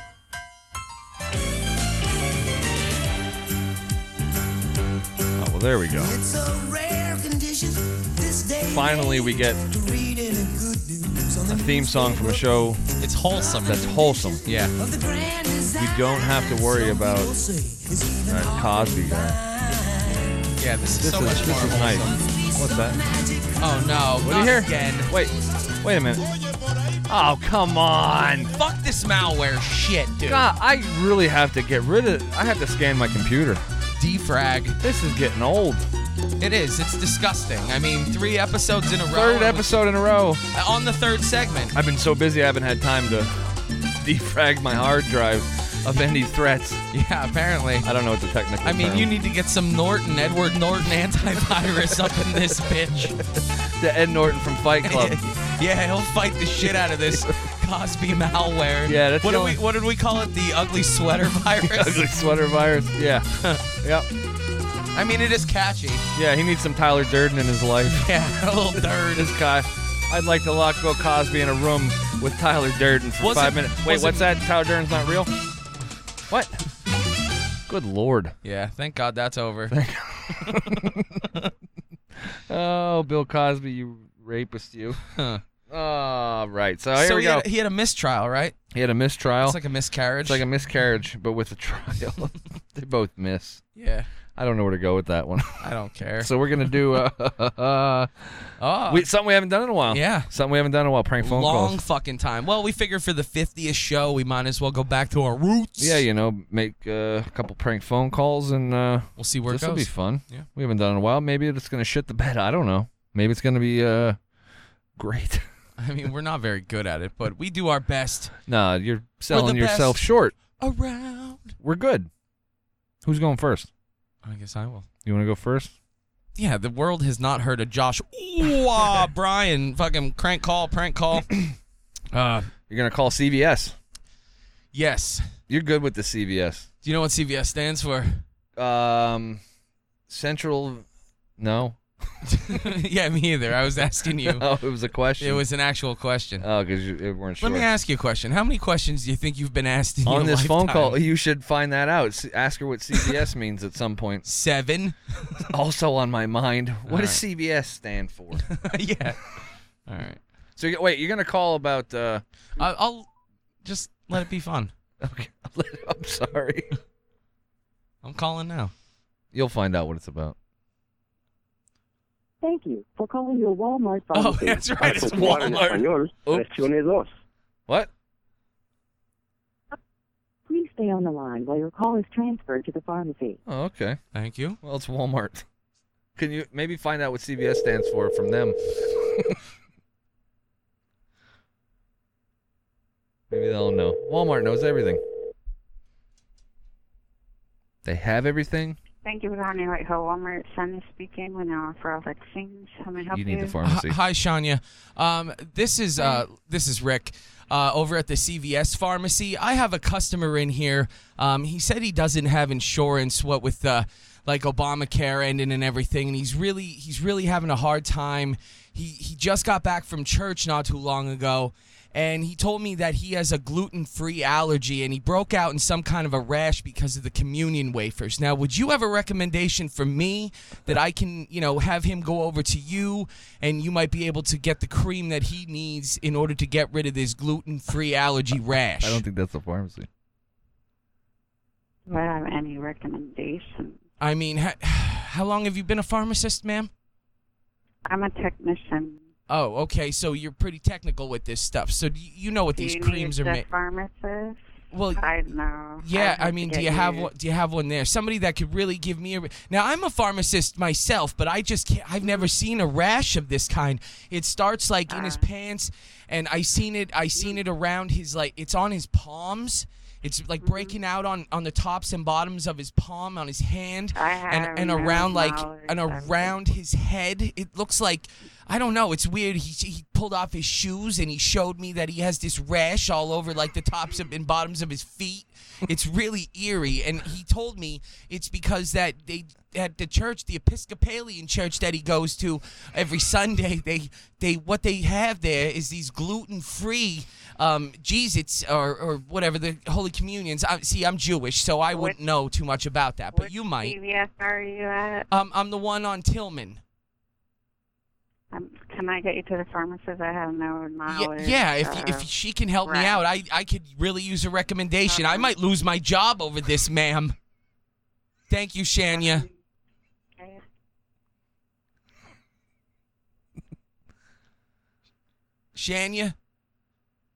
S2: Oh, well, there we go.
S7: It's a rare condition this day.
S2: Finally, we get
S7: To read any good news on
S2: a
S7: the
S2: theme song from a show
S3: It's wholesome.
S2: that's wholesome.
S3: yeah.
S7: of the grand design.
S2: We don't have to worry about
S7: People say it's even
S2: that Cosby guy.
S3: Yeah, this is
S2: This
S3: so
S2: is
S3: much
S2: this
S3: more
S2: is
S3: wholesome.
S2: nice. What's that?
S3: Oh, no.
S2: What do
S3: not
S2: you hear?
S3: Again.
S2: Wait, wait a minute. Oh, come on.
S3: Fuck this malware shit, dude.
S2: God, I really have to get rid of I have to scan my computer.
S3: Defrag.
S2: This is getting old.
S3: It is. It's disgusting. I mean, three episodes in a row.
S2: Third episode in a row.
S3: On the third segment.
S2: I've been so busy I haven't had time to defrag my hard drive of any threats.
S3: Yeah, apparently.
S2: I don't know what the technical
S3: I mean,
S2: term.
S3: you need to get some Norton, Edward Norton antivirus up in this bitch.
S2: The Ed Norton from Fight Club.
S3: Yeah, he'll fight the shit out of this Cosby malware.
S2: Yeah, that's
S3: what
S2: the
S3: did we
S2: only-
S3: what did we call it? The ugly sweater virus.
S2: Ugly sweater virus. Yeah. Yep.
S3: I mean, it is catchy.
S2: Yeah, he needs some Tyler Durden in his life.
S3: Yeah, a little dirt.
S2: This guy. I'd like to lock Bill Cosby in a room with Tyler Durden for
S3: Was
S2: five
S3: it-
S2: minutes. Wait,
S3: was
S2: what's
S3: it-
S2: that? Tyler Durden's not real? What? Good Lord.
S3: Yeah, thank God that's over.
S2: Oh, Bill Cosby, you rapist, you.
S3: Huh.
S2: All right, so here
S3: so
S2: we
S3: he
S2: go.
S3: had, he had a mistrial, right?
S2: He had a mistrial.
S3: It's like a miscarriage.
S2: It's like a miscarriage, but with a trial. They both miss.
S3: yeah,
S2: I don't know where to go with that one.
S3: I don't care.
S2: So we're gonna do uh,
S3: oh,
S2: we, something we haven't done in a while.
S3: yeah.
S2: Something we haven't done in a while. Prank phone
S3: Long
S2: calls.
S3: fucking time. Well, we figured for the fiftieth show, we might as well go back to our roots.
S2: Yeah, you know, make uh, a couple prank phone calls, and uh,
S3: We'll see where
S2: this
S3: it
S2: will
S3: goes.
S2: be fun.
S3: Yeah.
S2: We haven't done it in a while. Maybe it's gonna shit the bed. I don't know. Maybe it's gonna be uh, great.
S3: I mean, we're not very good at it, but we do our best.
S2: Nah, you're selling
S3: the
S2: yourself
S3: best.
S2: short.
S3: Around.
S2: We're good. Who's going first?
S3: I guess I will.
S2: You want to go first?
S3: Yeah, the world has not heard of Josh. Ooh, ah, Brian, fucking crank call, prank call. uh,
S2: You're gonna call C V S.
S3: yes.
S2: You're good with the C V S.
S3: Do you know what C V S stands for?
S2: Um, Central. No.
S3: Yeah, me either. I was asking you.
S2: Oh, it was a question.
S3: It was an actual question.
S2: Oh, because you it weren't sure.
S3: Let me ask you a question. How many questions do you think you've been asked in
S2: On
S3: your
S2: this phone
S3: lifetime?
S2: call, you should find that out. S- Ask her what C V S means at some point.
S3: Seven.
S2: Also on my mind, what
S3: All
S2: does
S3: right.
S2: C V S stand for?
S3: Yeah. All right.
S2: So you, wait, you're gonna call about? Uh,
S3: I- I'll just let it be fun.
S2: okay, I'm sorry.
S3: I'm calling now.
S2: You'll find out what it's about.
S8: Thank you for calling your Walmart
S3: Oh,
S8: pharmacy.
S3: that's right. It's
S8: Para escuchar en
S3: Walmart.
S8: español,
S2: Oops.
S8: presione dos.
S2: What?
S8: Please stay on the line while your call is transferred to the pharmacy.
S2: Oh, okay.
S3: Thank you.
S2: Well, it's Walmart. Can you maybe find out what C V S stands for from them? Maybe they'll know. Walmart knows everything. They have everything.
S9: Thank you for calling Right Ho Walmart. Sonia speaking. We now offer all vaccines. How may I help
S2: You
S9: you?
S2: need the pharmacy.
S3: Hi, hi, Shania. Um, this is uh, this is Rick uh, over at the C V S pharmacy. I have a customer in here. Um, he said he doesn't have insurance. What with uh, like Obamacare ending and everything, and he's really he's really having a hard time. He he just got back from church not too long ago. And he told me that he has a gluten-free allergy, and he broke out in some kind of a rash because of the communion wafers. Now, would you have a recommendation for me that I can, you know, have him go over to you, and you might be able to get the cream that he needs in order to get rid of this gluten-free allergy rash?
S2: I don't think that's the pharmacy.
S9: Do I have any recommendations?
S3: I mean, ha- how long have you been a pharmacist, ma'am?
S9: I'm a technician.
S3: Oh, okay. So you're pretty technical with this stuff. So do you you know what
S9: Do
S3: these
S9: you
S3: creams
S9: need
S3: are
S9: the
S3: made?
S9: pharmacist?
S3: Well,
S9: I know.
S3: Yeah,
S9: I,
S3: I mean, do you have one? Do you have one there? Somebody that could really give me a. Now, I'm a pharmacist myself, but I just can't, I've never seen a rash of this kind. It starts like in his
S9: Uh.
S3: pants, and I seen it. I seen it around his like. It's on his palms. It's like
S9: Mm-hmm.
S3: breaking out on, on the tops and bottoms of his palm, on his hand,
S9: I
S3: and
S9: have
S3: and
S9: no
S3: around like
S9: knowledge
S3: and
S9: of
S3: around his head. It looks like. I don't know. It's weird. He he pulled off his shoes and he showed me that he has this rash all over like the tops of, and bottoms of his feet. It's really eerie, and he told me it's because that they at the church, the Episcopalian church that he goes to every Sunday, they they what they have there is these gluten free um Jesus or or whatever the Holy Communions. I, see, I'm Jewish, so I wouldn't know too much about that, but
S9: Which
S3: you might.
S9: C V S are you at?
S3: Um, I'm the one on Tillman.
S9: Um, can I get you to the pharmacist? I have no
S3: Yeah,
S9: knowledge.
S3: yeah, if if
S9: of-
S3: she can help me
S9: right.
S3: out, I I could really use a recommendation. I
S9: Uh-huh.
S3: might lose my job over this, ma'am. Thank you, Shania.
S9: Okay.
S3: Shania?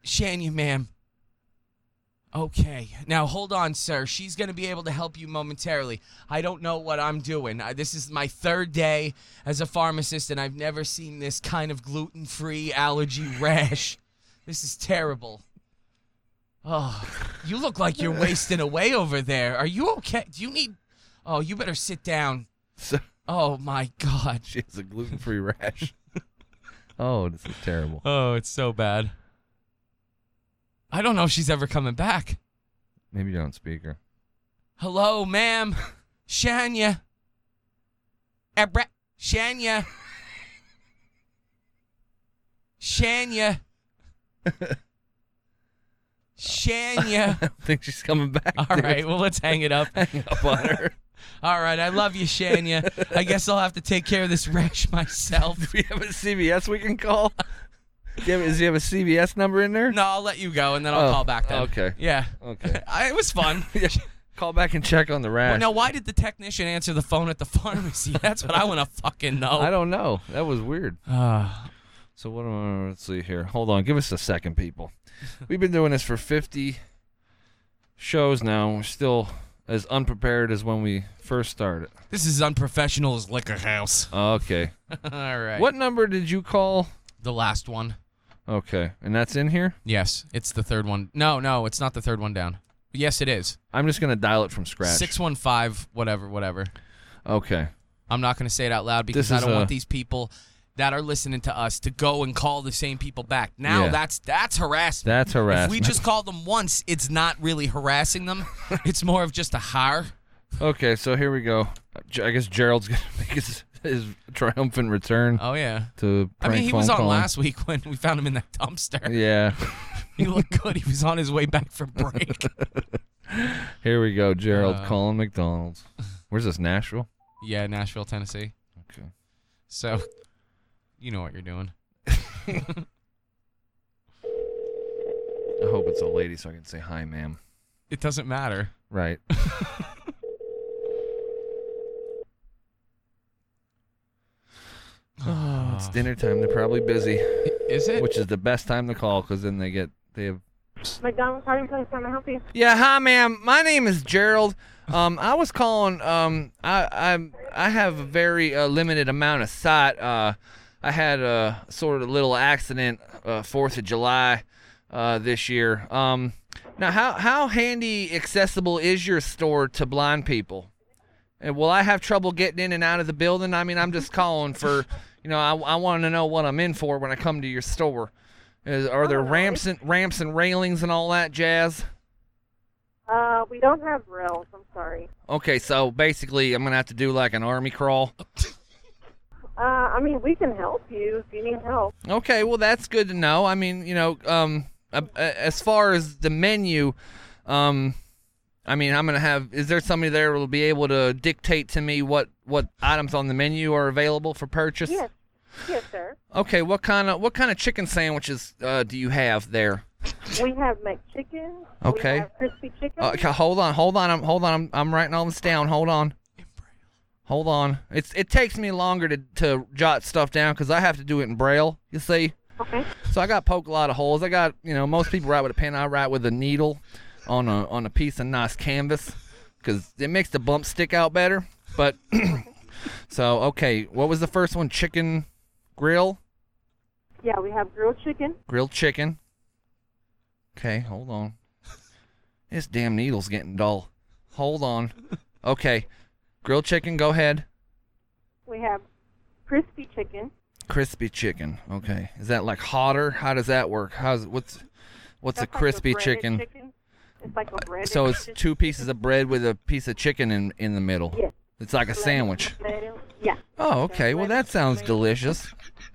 S3: Shania, ma'am. Okay. Now, hold on, sir. She's going to be able to help you momentarily. I don't know what I'm doing. Uh, this is my third day as a pharmacist, and I've never seen this kind of gluten-free allergy rash. This is terrible. Oh, you look like you're wasting away over there. Are you okay? Do you need... Oh, you better sit down.
S2: So,
S3: Oh, my God.
S2: she has a gluten-free rash. Oh, this is terrible.
S3: Oh, it's so bad. I don't know if she's ever coming back.
S2: Maybe you're on speaker.
S3: Hello, ma'am. Shania. Abra- Shania. Shania. Shania.
S2: I don't think she's coming back.
S3: All
S2: dude.
S3: right, well, let's hang it up.
S2: Hang up on her.
S3: All right, I love you, Shania. I guess I'll have to take care of this rash myself.
S2: Do we have a C V S we can call? Do you have, does he have a C V S number in there?
S3: No, I'll let you go, and then I'll
S2: Oh,
S3: call back then.
S2: okay.
S3: Yeah.
S2: Okay.
S3: I, it was fun.
S2: Yeah, call back and check on the rash.
S3: Well, now, why did the technician answer the phone at the pharmacy? That's what I want to fucking know.
S2: I don't know. That was weird.
S3: Ah.
S2: So what? Uh, let's see here. Hold on. Give us a second, people. We've been doing this for fifty shows now. We're still as unprepared as when we first started.
S3: This is unprofessional as Liquor House.
S2: Okay.
S3: All right.
S2: What number did you call?
S3: The last one.
S2: Okay. And that's in here?
S3: Yes, it's the third one. No, no, it's not the third one down. Yes, it is.
S2: I'm just going to dial it from scratch.
S3: six one five, whatever, whatever.
S2: Okay.
S3: I'm not going to say it out loud because
S2: This
S3: I
S2: is
S3: don't
S2: a-
S3: want these people that are listening to us to go and call the same people back. Now
S2: Yeah.
S3: that's that's harassment.
S2: That's harassment.
S3: If we just call them once, it's not really harassing them. It's more of just a har.
S2: Okay, so here we go. I guess Gerald's going to make his, his triumphant return
S3: Oh, yeah.
S2: to
S3: I
S2: prank
S3: mean, he
S2: phone
S3: was on
S2: calling.
S3: last week when we found him in that dumpster.
S2: Yeah.
S3: He looked good. He was on his way back from break.
S2: Here we go. Gerald
S3: Uh,
S2: calling McDonald's. Where's this, Nashville?
S3: Yeah, Nashville, Tennessee.
S2: Okay.
S3: So, you know what you're doing.
S2: I hope it's a lady so I can say hi, ma'am.
S3: It doesn't matter.
S2: Right. Oh, it's dinner time. They're probably busy,
S3: Is it?
S2: which is the best time to call because then they get they have.
S10: McDonald's Party Place, can I help you?
S2: Yeah, hi, ma'am. My name is Gerald. Um, I was calling. Um, I I I have a very uh, limited amount of sight. Uh, I had a sort of little accident uh, Fourth of July uh, this year. Um, now how how handy accessible is your store to blind people? And will I have trouble getting in and out of the building? I mean, I'm just calling for, you know, I, I want to know what I'm in for when I come to your store. Is, are there ramps and ramps and railings and all that jazz?
S10: Uh, we don't have rails. I'm sorry.
S2: Okay, so basically, I'm gonna have to do like an army crawl.
S10: Uh, I mean, we can help you if you need help.
S2: Okay, well that's good to know. I mean, you know, um, uh, as far as the menu, um, I mean, I'm gonna have. Is there somebody there who will be able to dictate to me what what items on the menu are available for purchase?
S10: Yes. Yes, sir.
S2: Okay, what kind of what kind of chicken sandwiches uh, do you have there?
S10: We have McChicken.
S2: Okay.
S10: We have crispy chicken.
S2: Uh, okay, hold on, hold on, I'm hold on. I'm I'm writing all this down. Hold on. Hold on. It's it takes me longer to to jot stuff down because I have to do it in Braille. You see.
S10: Okay.
S2: So I got poke a lot of holes. I got you know most people write with a pen. I write with a needle on a on a piece of nice canvas because it makes the bumps stick out better. But so okay, what was the first one? Chicken grill.
S10: Yeah, we have grilled chicken.
S2: Grilled chicken. Okay, hold on. This damn needle's getting dull. Hold on. Okay. Grilled chicken, go ahead.
S10: We have crispy chicken.
S2: Crispy chicken. Okay. Is that like hotter? How does that work? How's what's what's
S10: That's
S2: a crispy
S10: like breaded
S2: chicken?
S10: chicken. It's like a breaded
S2: So it's
S10: chicken.
S2: two pieces of bread with a piece of chicken in in the middle.
S10: Yes.
S2: It's like a sandwich.
S10: Yeah.
S2: Oh, okay. Well, that sounds delicious.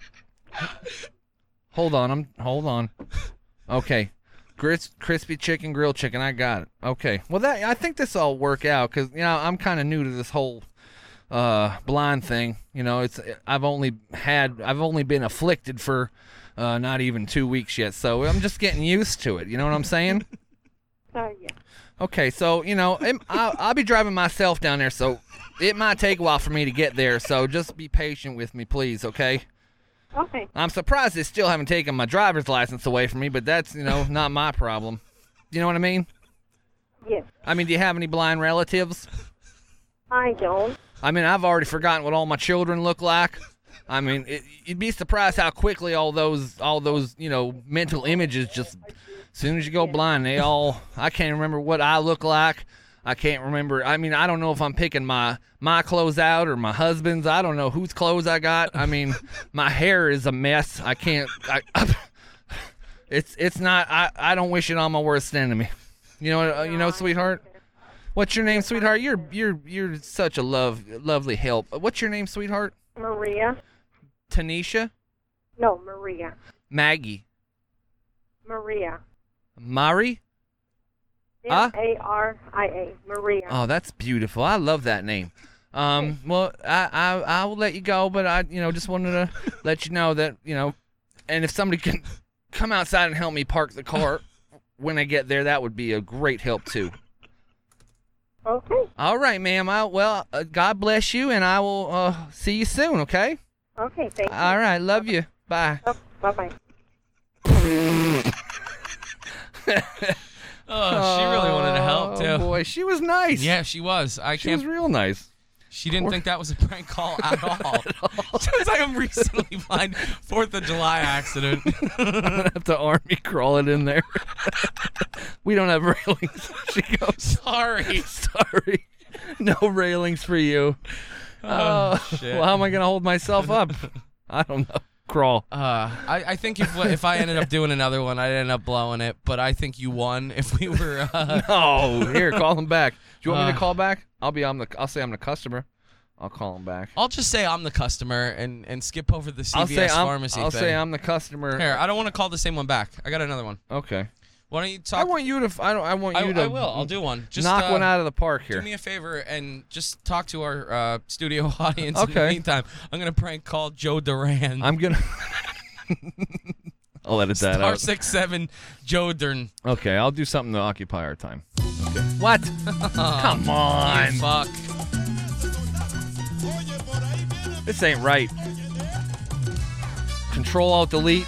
S2: Hold on, I'm hold on. Okay. Gris, crispy chicken, grilled chicken. I got it. Okay. Well, that I think this will work out because you know I'm kind of new to this whole uh, blind thing. You know, it's I've only had I've only been afflicted for uh, not even two weeks yet, so I'm just getting used to it. You know what I'm saying?
S10: Uh, yeah.
S2: Okay. So you know it, I'll, I'll be driving myself down there, so it might take a while for me to get there. So just be patient with me, please. Okay.
S10: Okay.
S2: I'm surprised they still haven't taken my driver's license away from me, but that's, you know, not my problem. You know what I mean?
S10: Yes.
S2: I mean, do you have any blind relatives?
S10: I don't.
S2: I mean, I've already forgotten what all my children look like. I mean, it, you'd be surprised how quickly all those, all those, you know, mental images just, as soon as you go blind, they all, I can't remember what I look like. I can't remember. I mean, I don't know if I'm picking my, my clothes out or my husband's. I don't know whose clothes I got. I mean, my hair is a mess. I can't, I, I, it's, it's not, I, I don't wish it on my worst enemy. You know, uh, you know, sweetheart? What's your name, sweetheart? You're, you're, you're such a love, lovely help. What's your name, sweetheart?
S10: Maria.
S2: Tanisha?
S10: No, Maria.
S2: Maggie?
S10: Maria.
S2: Mari?
S10: M A R I A. Maria.
S2: Oh, that's beautiful. I love that name. Um, well, I, I, I will let you go, but I, you know, just wanted to let you know that, you know, and if somebody can come outside and help me park the car when I get there, that would be a great help too.
S10: Okay.
S2: All right, ma'am. I, well, uh, God bless you, and I will uh, see you soon, okay?
S10: Okay, thank you.
S2: All right, love you. Bye.
S10: Oh, bye-bye.
S3: Oh, she really wanted to help, too.
S2: Oh, boy, she was nice.
S3: Yeah, she was. I
S2: She
S3: can't.
S2: was real nice.
S3: She didn't think that was a prank call at all. She was like, I'm recently blind. Fourth of July accident.
S2: I'm gonna have to army crawl it in there. We don't have railings. She goes,
S3: Sorry.
S2: sorry, no railings for you.
S3: Oh,
S2: Oh,
S3: shit.
S2: well, how am I gonna hold myself up? I don't know. Crawl.
S3: Uh, I, I think if if I ended up doing another one, I'd end up blowing it. But I think you won if we were. Uh,
S2: No, here, call him back. Do you want me
S3: Uh,
S2: to call back? I'll be. I'm the. I'll say I'm the customer. I'll call him back.
S3: I'll just say I'm the customer and, and skip over the C
S2: I'll
S3: V
S2: say
S3: S
S2: I'm.
S3: pharmacy
S2: I'll
S3: thing.
S2: say I'm the customer.
S3: Here, I don't want to call the same one back. I got another one.
S2: Okay.
S3: Why don't you
S2: I
S3: talk?
S2: want you to. f- I don't. I want
S3: I,
S2: you to.
S3: I will. I'll do one. Just
S2: knock
S3: uh,
S2: one out of the park here.
S3: Do me a favor and just talk to our uh, studio audience in the
S2: Okay.
S3: meantime. I'm gonna prank call Joe Duran.
S2: I'm gonna. I'll edit that
S3: Star
S2: out.
S3: six seven Joe Duran.
S2: Okay, I'll do something to occupy our time. Okay. What? Come on.
S3: You fuck.
S2: This ain't right. Control Alt Delete.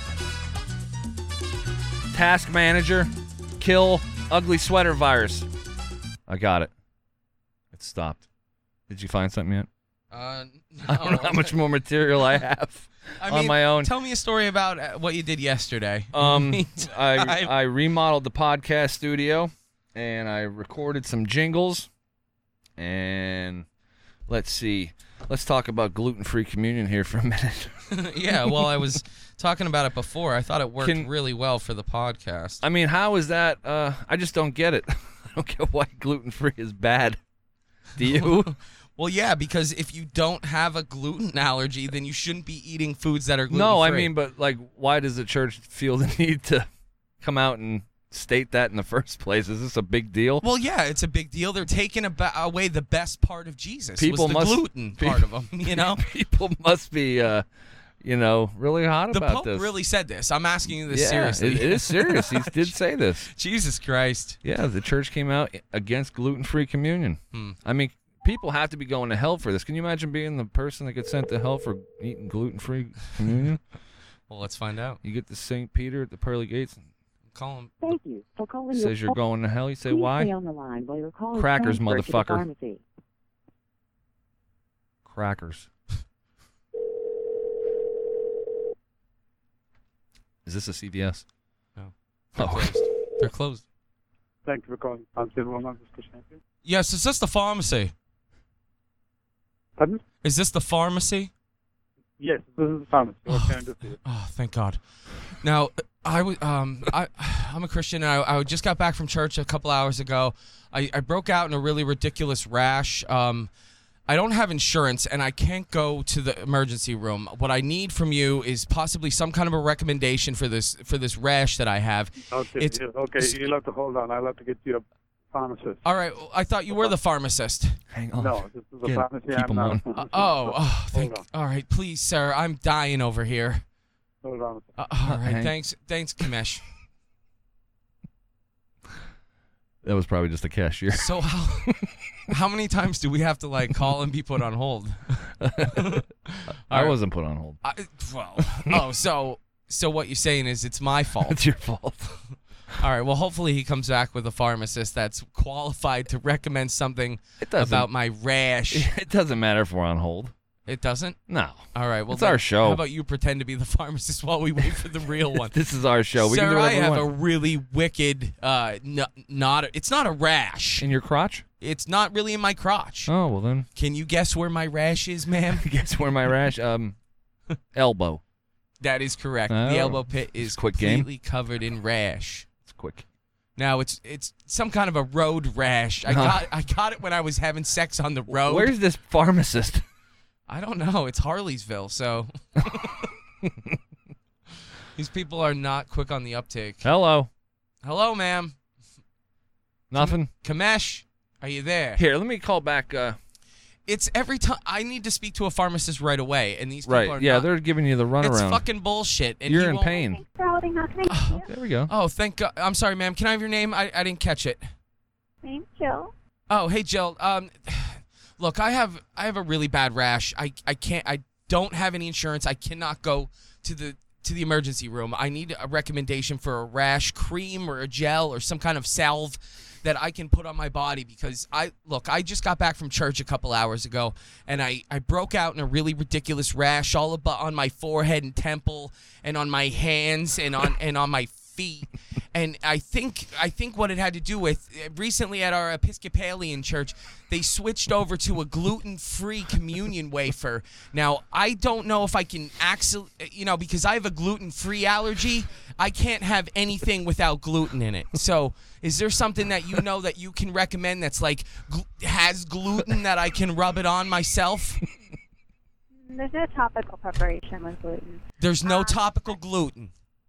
S2: Task Manager. Kill Ugly Sweater Virus. I got it. It stopped. Did you find something yet?
S3: Uh,
S2: I don't know how much more material I have
S3: I
S2: on
S3: mean,
S2: my own.
S3: Tell me a story about uh, what you did yesterday.
S2: Um,
S3: Meantime-
S2: I I remodeled the podcast studio, and I recorded some jingles. And let's see, let's talk about gluten-free communion here for a minute.
S3: Yeah, well, I was talking about it before. I thought it worked
S2: Can-
S3: really well for the podcast.
S2: I mean, how is that? Uh, I just don't get it. I don't get why gluten-free is bad. Do you?
S3: Well, yeah, because if you don't have a gluten allergy, then you shouldn't be eating foods that are gluten-free.
S2: No, I mean, but like, why does the church feel the need to come out and state that in the first place? Is this a big deal?
S3: Well, yeah, it's a big deal. They're taking aba- away the best part of Jesus.
S2: People
S3: was the
S2: must-
S3: gluten
S2: pe-
S3: part of him, you know?
S2: People must be, uh, you know, really hot
S3: The
S2: about
S3: Pope
S2: this.
S3: really said this. I'm asking you this
S2: yeah,
S3: seriously.
S2: It, it is serious. He did say this.
S3: Jesus Christ.
S2: Yeah, the church came out against gluten-free communion.
S3: Hmm.
S2: I mean, people have to be going to hell for this. Can you imagine being the person that gets sent to hell for eating gluten-free communion?
S3: Well, let's find out.
S2: You get to Saint Peter at the pearly gates and
S3: Call him.
S8: Thank you for calling
S2: says
S8: your
S2: you're going to hell. You say,
S8: Please
S2: why?
S8: Stay on the line while your call is
S2: Crackers,
S8: transferred to the
S2: motherfucker.
S8: pharmacy.
S2: Crackers. Is this a C V S?
S3: No. They're
S2: Oh.
S3: closed. They're closed.
S11: Thank you for calling. I'm Tim Roman.
S3: Yes, is this the pharmacy?
S11: Pardon?
S3: Is this the pharmacy?
S11: Yes, this is the pharmacy. What can I do for you?
S3: Oh, thank God. Now, I was um I I'm a Christian. And I I just got back from church a couple hours ago. I, I broke out in a really ridiculous rash. Um, I don't have insurance and I can't go to the emergency room. What I need from you is possibly some kind of a recommendation for this for this rash that I have.
S11: Okay,
S3: It's-
S11: yeah, okay. You'll have to hold on. I'll have to get you a pharmacist.
S3: All right, I thought you were the pharmacist.
S2: Hang on.
S11: No, this is a
S2: Yeah,
S11: pharmacy.
S2: keep
S11: I'm
S2: 'em
S11: not a
S2: on.
S11: pharmacist.
S3: Oh, oh, thank.
S11: on.
S3: All right, please, sir. I'm dying over here.
S11: Hold on.
S3: Uh, all right,
S2: Hang-
S3: thanks, thanks, Kamesh.
S2: That was probably just a cashier.
S3: So how how many times do we have to like call and be put on hold?
S2: I
S3: right.
S2: wasn't put on hold.
S3: I, Well, oh, so so what you're saying is it's my fault.
S2: It's your fault.
S3: All right. Well, hopefully he comes back with a pharmacist that's qualified to recommend something
S2: It doesn't.
S3: about my rash.
S2: It doesn't matter if we're on hold.
S3: It doesn't?
S2: No.
S3: All right. Well,
S2: It's
S3: then
S2: our show.
S3: How about you pretend to be the pharmacist while we wait for the real one?
S2: This is our show. We
S3: Sir,
S2: can do whatever
S3: I have
S2: we
S3: a
S2: want.
S3: really wicked, uh, n- not, a, it's not a rash.
S2: In your crotch?
S3: It's not really in my crotch.
S2: Oh, well then.
S3: Can you guess where my rash is, ma'am?
S2: Guess where my rash? Um, elbow.
S3: That is correct.
S2: Oh.
S3: The elbow pit is
S2: Quick game.
S3: completely covered in rash.
S2: It's quick.
S3: Now it's it's some kind of a road rash. I
S2: Huh.
S3: got I got it when I was having sex on the road.
S2: Where's this pharmacist?
S3: I don't know. It's Harleysville, so these people are not quick on the uptake.
S2: Hello.
S3: Hello, ma'am.
S2: Nothing?
S3: Kamesh, are you there?
S2: Here, let me call back. Uh,
S3: It's every time I need to speak to a pharmacist right away, and these people
S2: right.
S3: are
S2: Yeah,
S3: not.
S2: they're giving you the runaround.
S3: It's fucking bullshit. And
S2: You're
S3: he
S2: in
S3: won't-
S2: pain.
S10: Darling, how can I help you?
S2: There we go.
S3: Oh, thank God. I'm sorry, ma'am. Can I have your name? I, I didn't catch it.
S10: My name's Jill.
S3: Oh, hey Jill. Um, look, I have I have a really bad rash. I I can't. I don't have any insurance. I cannot go to the to the emergency room. I need a recommendation for a rash cream or a gel or some kind of salve that I can put on my body because I look. I just got back from church a couple hours ago and I I broke out in a really ridiculous rash all about on my forehead and temple and on my hands and on and on my feet. And I think I think what it had to do with recently at our Episcopalian church, they switched over to a gluten-free communion wafer. Now I don't know if I can actually, you know, because I have a gluten-free allergy, I can't have anything without gluten in it. So, is there something that you know that you can recommend that's like gl- has gluten that I can rub it on myself?
S10: There's no topical preparation with gluten.
S3: There's no
S10: Um,
S3: topical gluten.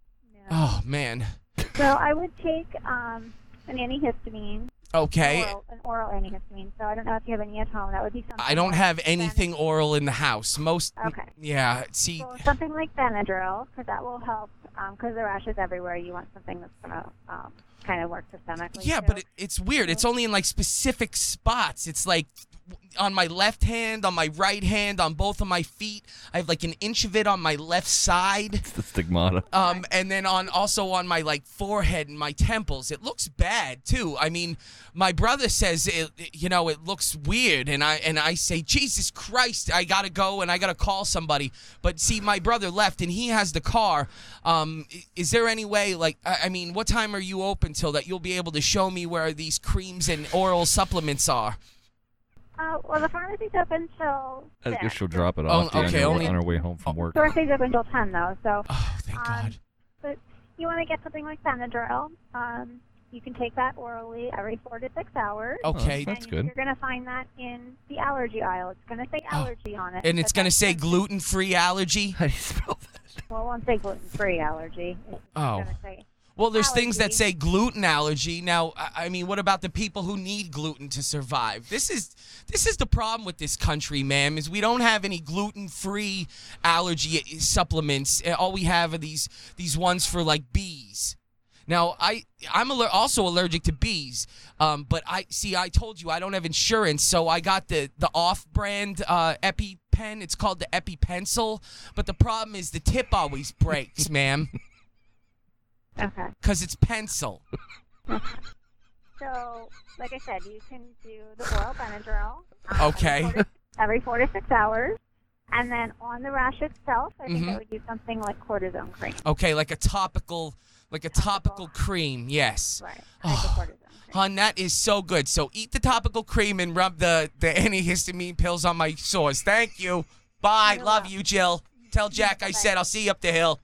S3: Oh man.
S10: So I would take um, an antihistamine.
S3: Okay.
S10: Oral, an oral antihistamine. So I don't know if you have any at home. That would be something.
S3: I don't
S10: like
S3: have anything oral in the house. Most.
S10: Okay.
S3: Yeah. See.
S10: So something like Benadryl, because that will help. Because the rash is everywhere. You want something that's gonna um, kind of work systemically.
S3: Yeah,
S10: too.
S3: but it, it's weird. It's only in like specific spots. It's like on my left hand, on my right hand, on both of my feet. I have like an inch of it on my left side.
S2: It's the stigmata.
S3: Um, and then on also on my like forehead and my temples. It looks bad too. I mean, my brother says it, you know, it looks weird, and I and I say, Jesus Christ, I gotta go and I gotta call somebody. But see, my brother left and he has the car. Um, i- is there any way, like, I, I mean, what time are you open till that you'll be able to show me where these creams and oral supplements are?
S10: Uh, well, the pharmacy's open till
S2: I guess
S10: six.
S2: she'll drop it
S3: Oh,
S2: off to you
S3: okay,
S2: on,
S3: only-
S2: your, on her way home from work.
S10: Pharmacy's open till ten though. So.
S3: Oh, thank
S10: um,
S3: God.
S10: But you want to get something like Benadryl. Um, you can take that orally every four to six hours.
S3: Okay.
S2: that's
S10: and
S2: good.
S10: You're going to find that in the allergy aisle. It's going to say allergy on it.
S3: And it's
S10: but
S3: gonna
S10: that's
S3: say
S10: not-
S3: gluten-free allergy.
S2: How do you spell that?
S10: Well, it won't say gluten-free allergy. It's
S3: Oh.
S10: going to say
S3: Well, there's things that
S10: allergy.
S3: say gluten allergy. Now, I I mean, what about the people who need gluten to survive? This is this is the problem with this country, ma'am, is we don't have any gluten-free allergy supplements. All we have are these these ones for like bees. Now, I I'm aller- also allergic to bees, um, but I see. I told you I don't have insurance, so I got the the off-brand uh, EpiPen. It's called the EpiPencil, but the problem is the tip always breaks, ma'am.
S10: Okay.
S3: Because it's pencil.
S10: So, like I said, you can do the oral Benadryl. um,
S3: Okay.
S10: Every four, to, every four to six hours. And then on the rash itself, I think
S3: Mhm.
S10: I would use something like cortisone cream.
S3: Okay, like a topical, like a topical cream. Yes.
S10: Right. I think the
S3: Oh,
S10: cortisone cream.
S3: hon, that is so good. So eat the topical cream and rub the the antihistamine pills on my sores. Thank you. Bye.
S10: You're
S3: Love
S10: welcome.
S3: you, Jill. Tell Jack I said I'll see you up the hill.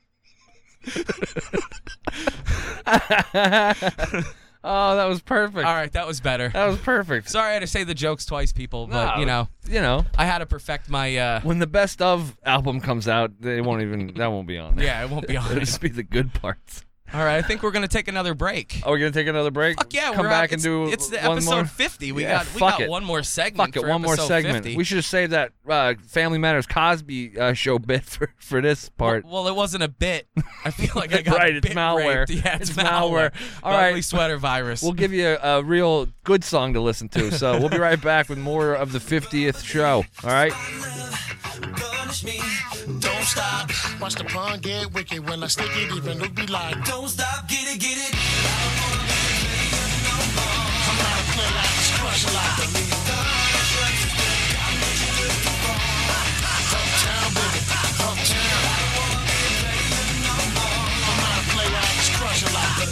S2: Oh, that was perfect.
S3: All right, that was better.
S2: That was perfect.
S3: Sorry I had to say the jokes twice, people, but
S2: No,
S3: you know,
S2: You know,
S3: I had to perfect my. uh
S2: when the best of album comes out, they won't even that won't be on there.
S3: Yeah, it won't be on
S2: It'll
S3: it.
S2: just be the good parts.
S3: All right, I think we're gonna take another break.
S2: Oh, we're gonna take another break.
S3: Fuck yeah,
S2: come
S3: we're
S2: back
S3: at,
S2: and
S3: it's,
S2: do
S3: it's the
S2: one
S3: episode
S2: more.
S3: fifty. We
S2: Yeah,
S3: got we
S2: fuck
S3: got
S2: it.
S3: one more segment.
S2: Fuck it,
S3: for
S2: one more
S3: episode
S2: segment.
S3: fifty.
S2: We should have saved that uh, Family Matters Cosby uh, show bit for, for this part.
S3: Well, well, it wasn't a bit. I feel like I got
S2: Right, it's
S3: bit
S2: malware.
S3: raped. Yeah, it's,
S2: It's malware. All
S3: Ugly
S2: right.
S3: sweater virus.
S2: We'll give you a, a real good song to listen to. So we'll be right back with more of the fiftieth show. All right.
S7: Gonna
S12: punish me. Don't stop, watch the pun get wicked. When I stick it, even look be like, don't stop, get it, get it. I'm not a player, I just crush a lot. Uptown, baby, uptown. I'm not a player, I just crush a lot.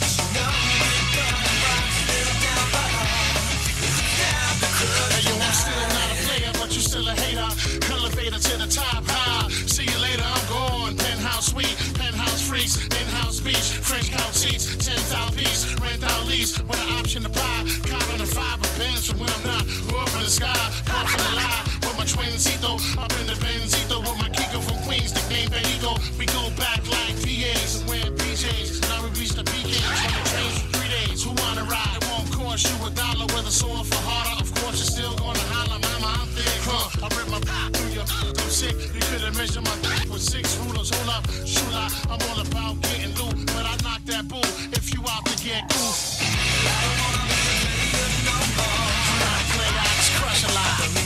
S12: Hey, yo, I'm still not a player, but you still a hater. Elevator to the top, high. See you later, I'm gone. Penthouse suite, penthouse freaks, in-house beach, French couch seats, ten thousand piece, rent out lease, with an option to buy. Car on the five of bands from where I'm not. Up in the sky, up in the lie. With my twincito, up in the Benzito, with my Kiko from Queens, nickname Benito. We go back like P As and wear P Js. Now we reach the P Ks on the trains for three days. Who wanna ride? It won't cost you a dollar, whether sore for harder. Of course, you're still gonna holler, mama, I'm thick. Huh, I rip my through your I'm sick. You couldn't measure my dick with six rulers. Hold up, shoot out. I'm all about getting loot, but I knock that bull if you out to get cool. Crush a lot. Uptown,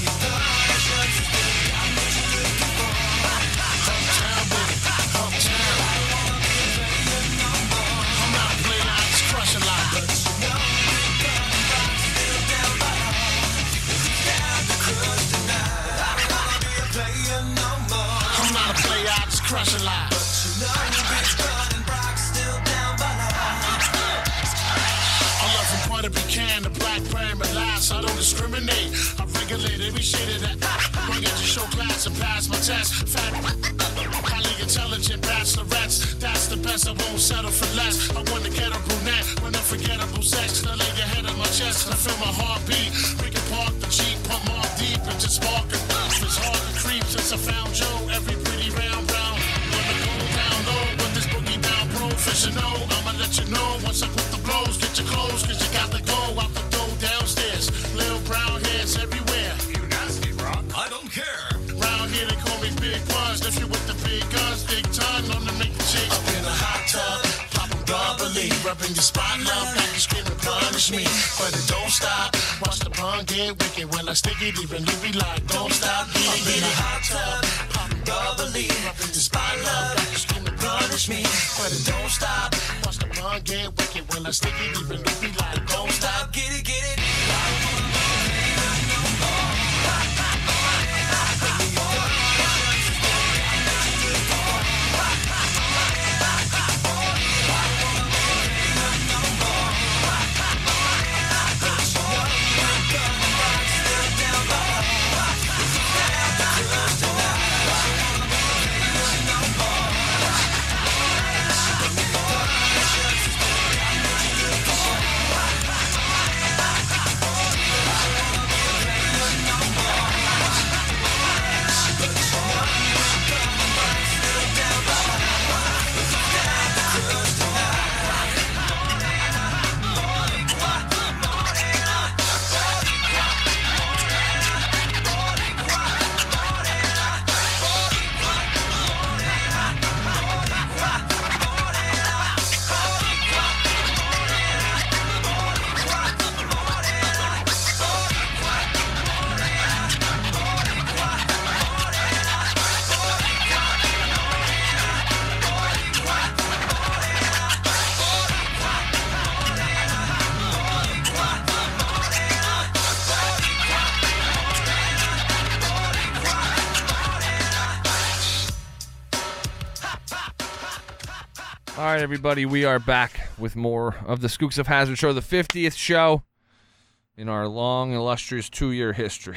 S12: baby, uptown. I'm not a player, I just crush a lot. I'm not a player, I just crush a lot. I love from Puerto Pecan to Blackberry, but last I don't discriminate. I regulate every shade of that. Bring it to show class and pass my test. Fat, highly intelligent bachelorettes. That's the best. I won't settle for less. I want to get a brunette with unforgettable sex. Now lay your head on my chest. I feel my heartbeat. We can park the Jeep, pump off deep and just spark it. It's hard to creep since I found Joe. Every pretty round round. Wanna go down low with this boogie down professional. I'ma let you know once I put the blows. Get your clothes, cause you got to go out the door downstairs. Little brown hairs everywhere. You nasty rock, I don't care. Round here they call me Big Buzz. If you with the big guns, big ton, on to make the chicks. Up in a hot tub, poppin' bubbly, rubbing your spot up, like you screaming punish me. But it don't stop, watch the pun get wicked. When I stick it, even you be like, don't stop, get it, get it. Up in a hot tub, poppin' bubbly, rubbing your spot up, like you screaming punish me. But it don't stop, watch the pun get wicked. When I stick it, even you be like, don't stop, get it, get it.
S2: All right, everybody, we are back with more of the Skooks of Hazard Show, the fiftieth show in our long, illustrious two-year history.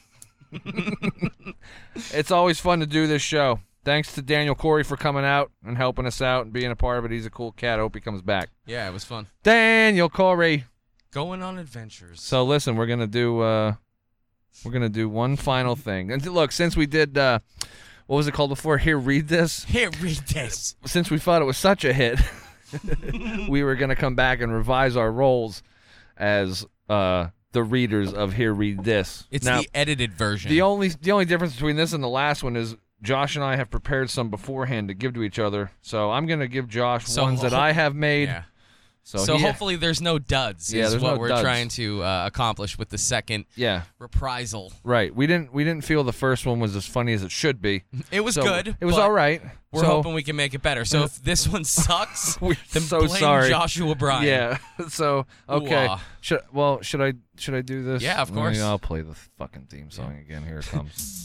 S2: It's always fun to do this show. Thanks to Daniel Corey for coming out and helping us out and being a part of it. He's a cool cat. I hope he comes back.
S3: Yeah, it was fun.
S2: Daniel Corey.
S3: Going on adventures.
S2: So listen, we're gonna do uh, we're gonna do one final thing. And look, since we did uh, what was it called before? Here, read this.
S3: Here, read this.
S2: Since we thought it was such a hit, we were gonna come back and revise our roles as uh, the readers of Here, Read This.
S3: It's
S2: now,
S3: the edited version.
S2: The only the only difference between this and the last one is Josh and I have prepared some beforehand to give to each other. So I'm gonna give Josh
S3: So-
S2: ones that I have made.
S3: Yeah.
S2: So,
S3: So
S2: he-
S3: hopefully there's no duds.
S2: Yeah,
S3: is
S2: there's
S3: what
S2: no
S3: we're
S2: duds.
S3: trying to uh, accomplish with the second
S2: Yeah.
S3: reprisal.
S2: Right. We didn't we didn't feel the first one was as funny as it should be.
S3: It was
S2: So
S3: good.
S2: It was
S3: but
S2: all right.
S3: We're
S2: So-
S3: hoping we can make it better. So if this one sucks,
S2: We're
S3: then
S2: so
S3: blame
S2: sorry.
S3: Joshua Bryan.
S2: Yeah. So okay.
S3: Ooh-ah.
S2: Should well should I should I do this?
S3: Yeah, of
S2: Let me-
S3: course.
S2: I'll play the fucking theme song again. Here it comes.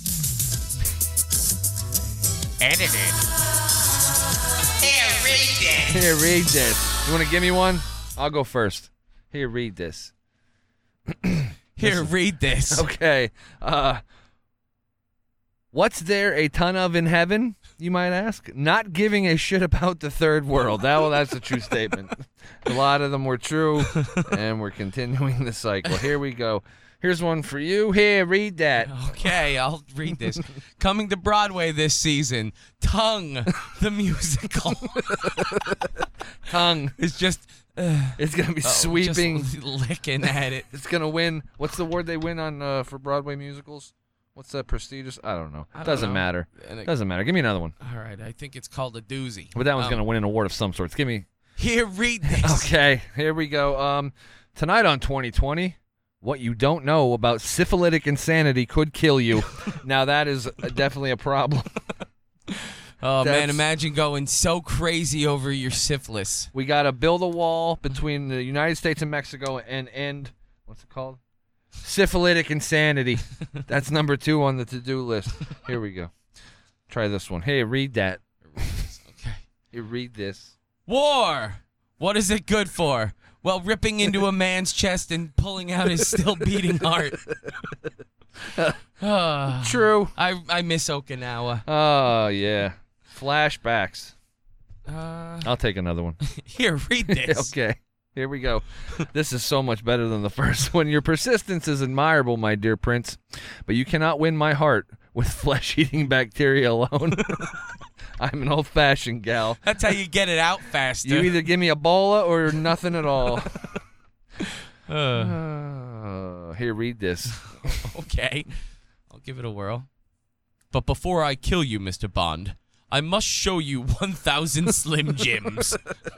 S3: Edited. Here, read this.
S2: Here, read this. You want to give me one? I'll go first. Here, read this.
S3: Here, read this.
S2: Okay. Uh, what's there a ton of in heaven, you might ask? Not giving a shit about the third world. That, well, that's a true statement. A lot of them were true, and we're continuing the cycle. Here we go. Here's one for you. Here, read that.
S3: Okay, I'll read this. Coming to Broadway this season, Tongue, the musical.
S2: Tongue.
S3: It's just... Uh,
S2: It's going to be
S3: oh,
S2: sweeping.
S3: just licking at it.
S2: It's going to win. What's the award they win on uh, for Broadway musicals? What's that prestigious? I don't know.
S3: I don't
S2: Doesn't
S3: know.
S2: matter.
S3: And it-
S2: Doesn't matter. Give me another one.
S3: All right, I think it's called a doozy.
S2: But that one's
S3: Um,
S2: going to win an award of some sorts. Give me.
S3: Here, read this.
S2: Okay, here we go. Um, tonight on twenty twenty, what you don't know about syphilitic insanity could kill you. Now that is definitely a problem.
S3: Oh, man,
S2: That's-
S3: imagine going so crazy over your syphilis.
S2: We got to build a wall between the United States and Mexico and end, what's it called? Syphilitic insanity. That's number two on the to-do list. Here we go. Try this one. Hey, read that.
S3: Okay.
S2: Here, read this.
S3: War! What is it good for? Well, ripping into a man's chest and pulling out his still beating heart. Ah,
S2: True.
S3: I I miss Okinawa.
S2: Oh, yeah. Flashbacks.
S3: Uh,
S2: I'll take another one.
S3: here, read this.
S2: Okay, here we go. This is so much better than the first one. Your persistence is admirable, my dear prince, but you cannot win my heart with flesh-eating bacteria alone. I'm an old-fashioned gal.
S3: That's how you get it out faster.
S2: You either give me Ebola or nothing at all.
S3: Uh,
S2: Uh, here, read this.
S3: okay, I'll give it a whirl. But before I kill you, Mister Bond, I must show you one thousand Slim Jims.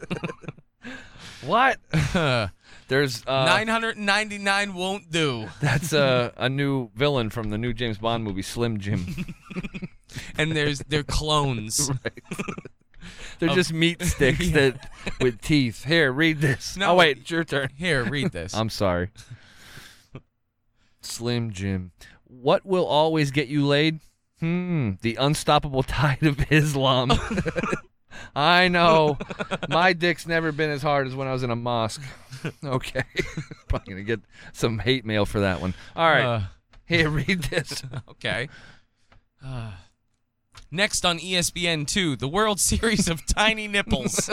S2: What? There's uh,
S3: nine hundred ninety-nine won't do.
S2: That's a a new villain from the new James Bond movie, Slim Jim.
S3: And there's they're clones.
S2: Right. They're
S3: Of-
S2: just meat sticks
S3: Yeah.
S2: that with teeth. Here, read this.
S3: No,
S2: oh wait, it's your turn.
S3: Here, read this.
S2: I'm sorry. Slim Jim. What will always get you laid? Hmm. The unstoppable tide of Islam. I know. My dick's never been as hard as when I was in a mosque. Okay. Probably gonna get some hate mail for that one. All right.
S3: Uh,
S2: Here, read this.
S3: okay. Uh, next on E S P N two, the World Series of Tiny Nipples.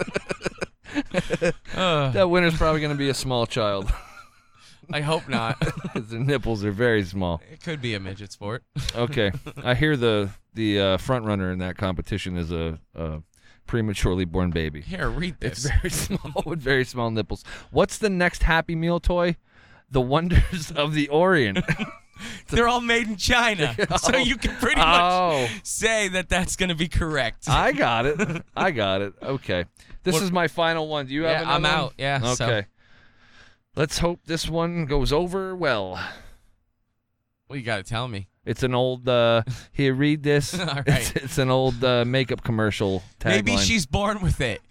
S3: Uh,
S2: That winner's probably gonna be a small child.
S3: I hope not.
S2: Because their nipples are very small.
S3: It could be a midget sport.
S2: Okay. I hear the the uh, front runner in that competition is a, a prematurely born baby.
S3: Here, read
S2: It's
S3: this.
S2: very small with very small nipples. What's the next Happy Meal toy? The Wonders of the Orient.
S3: They're all made in China, so you can pretty much
S2: Oh.
S3: say that that's going to be correct.
S2: I got it. I got it. Okay. This
S3: What-
S2: is my final one. Do you have
S3: Yeah,
S2: another
S3: I'm
S2: one?
S3: out. Yeah, so-
S2: Okay. Let's hope this one goes over well.
S3: Well, you got to tell me.
S2: It's an old, uh, here, read this.
S3: All right.
S2: It's, it's an old uh, makeup commercial tagline.
S3: Maybe she's born with it.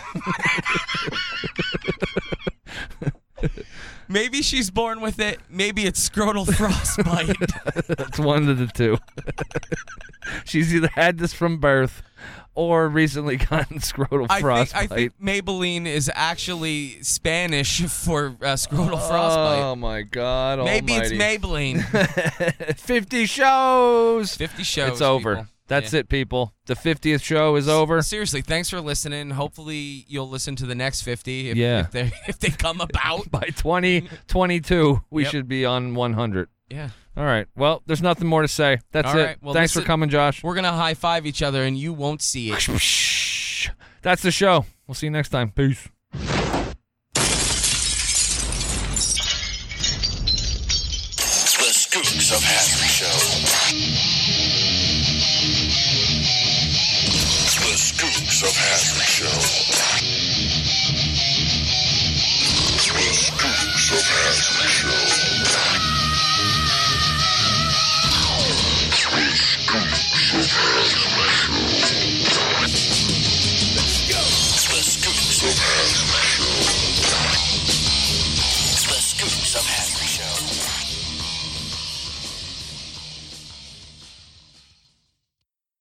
S3: Maybe she's born with it. Maybe it's scrotal frostbite.
S2: That's one of the two. She's either had this from birth or recently gotten scrotal
S3: I think,
S2: frostbite.
S3: I think Maybelline is actually Spanish for uh, scrotal frostbite.
S2: Oh my God!
S3: Maybe
S2: almighty.
S3: it's Maybelline.
S2: Fifty shows.
S3: Fifty shows.
S2: It's over.
S3: people.
S2: That's
S3: Yeah.
S2: it, people. The fiftieth show is over.
S3: Seriously, thanks for listening. Hopefully, you'll listen to the next fifty if,
S2: Yeah.
S3: if they if they come about.
S2: By twenty twenty-two, we
S3: Yep.
S2: should be on one hundred.
S3: Yeah.
S2: All right. Well, there's nothing more to say. That's
S3: All
S2: it.
S3: right. Well,
S2: Thanks for
S3: listen-
S2: coming, Josh.
S3: We're gonna high five each other, and you won't see it.
S2: That's the show. We'll see you next time. Peace.
S12: The Skooks of Hadley Show. The Skooks of Hadley Show.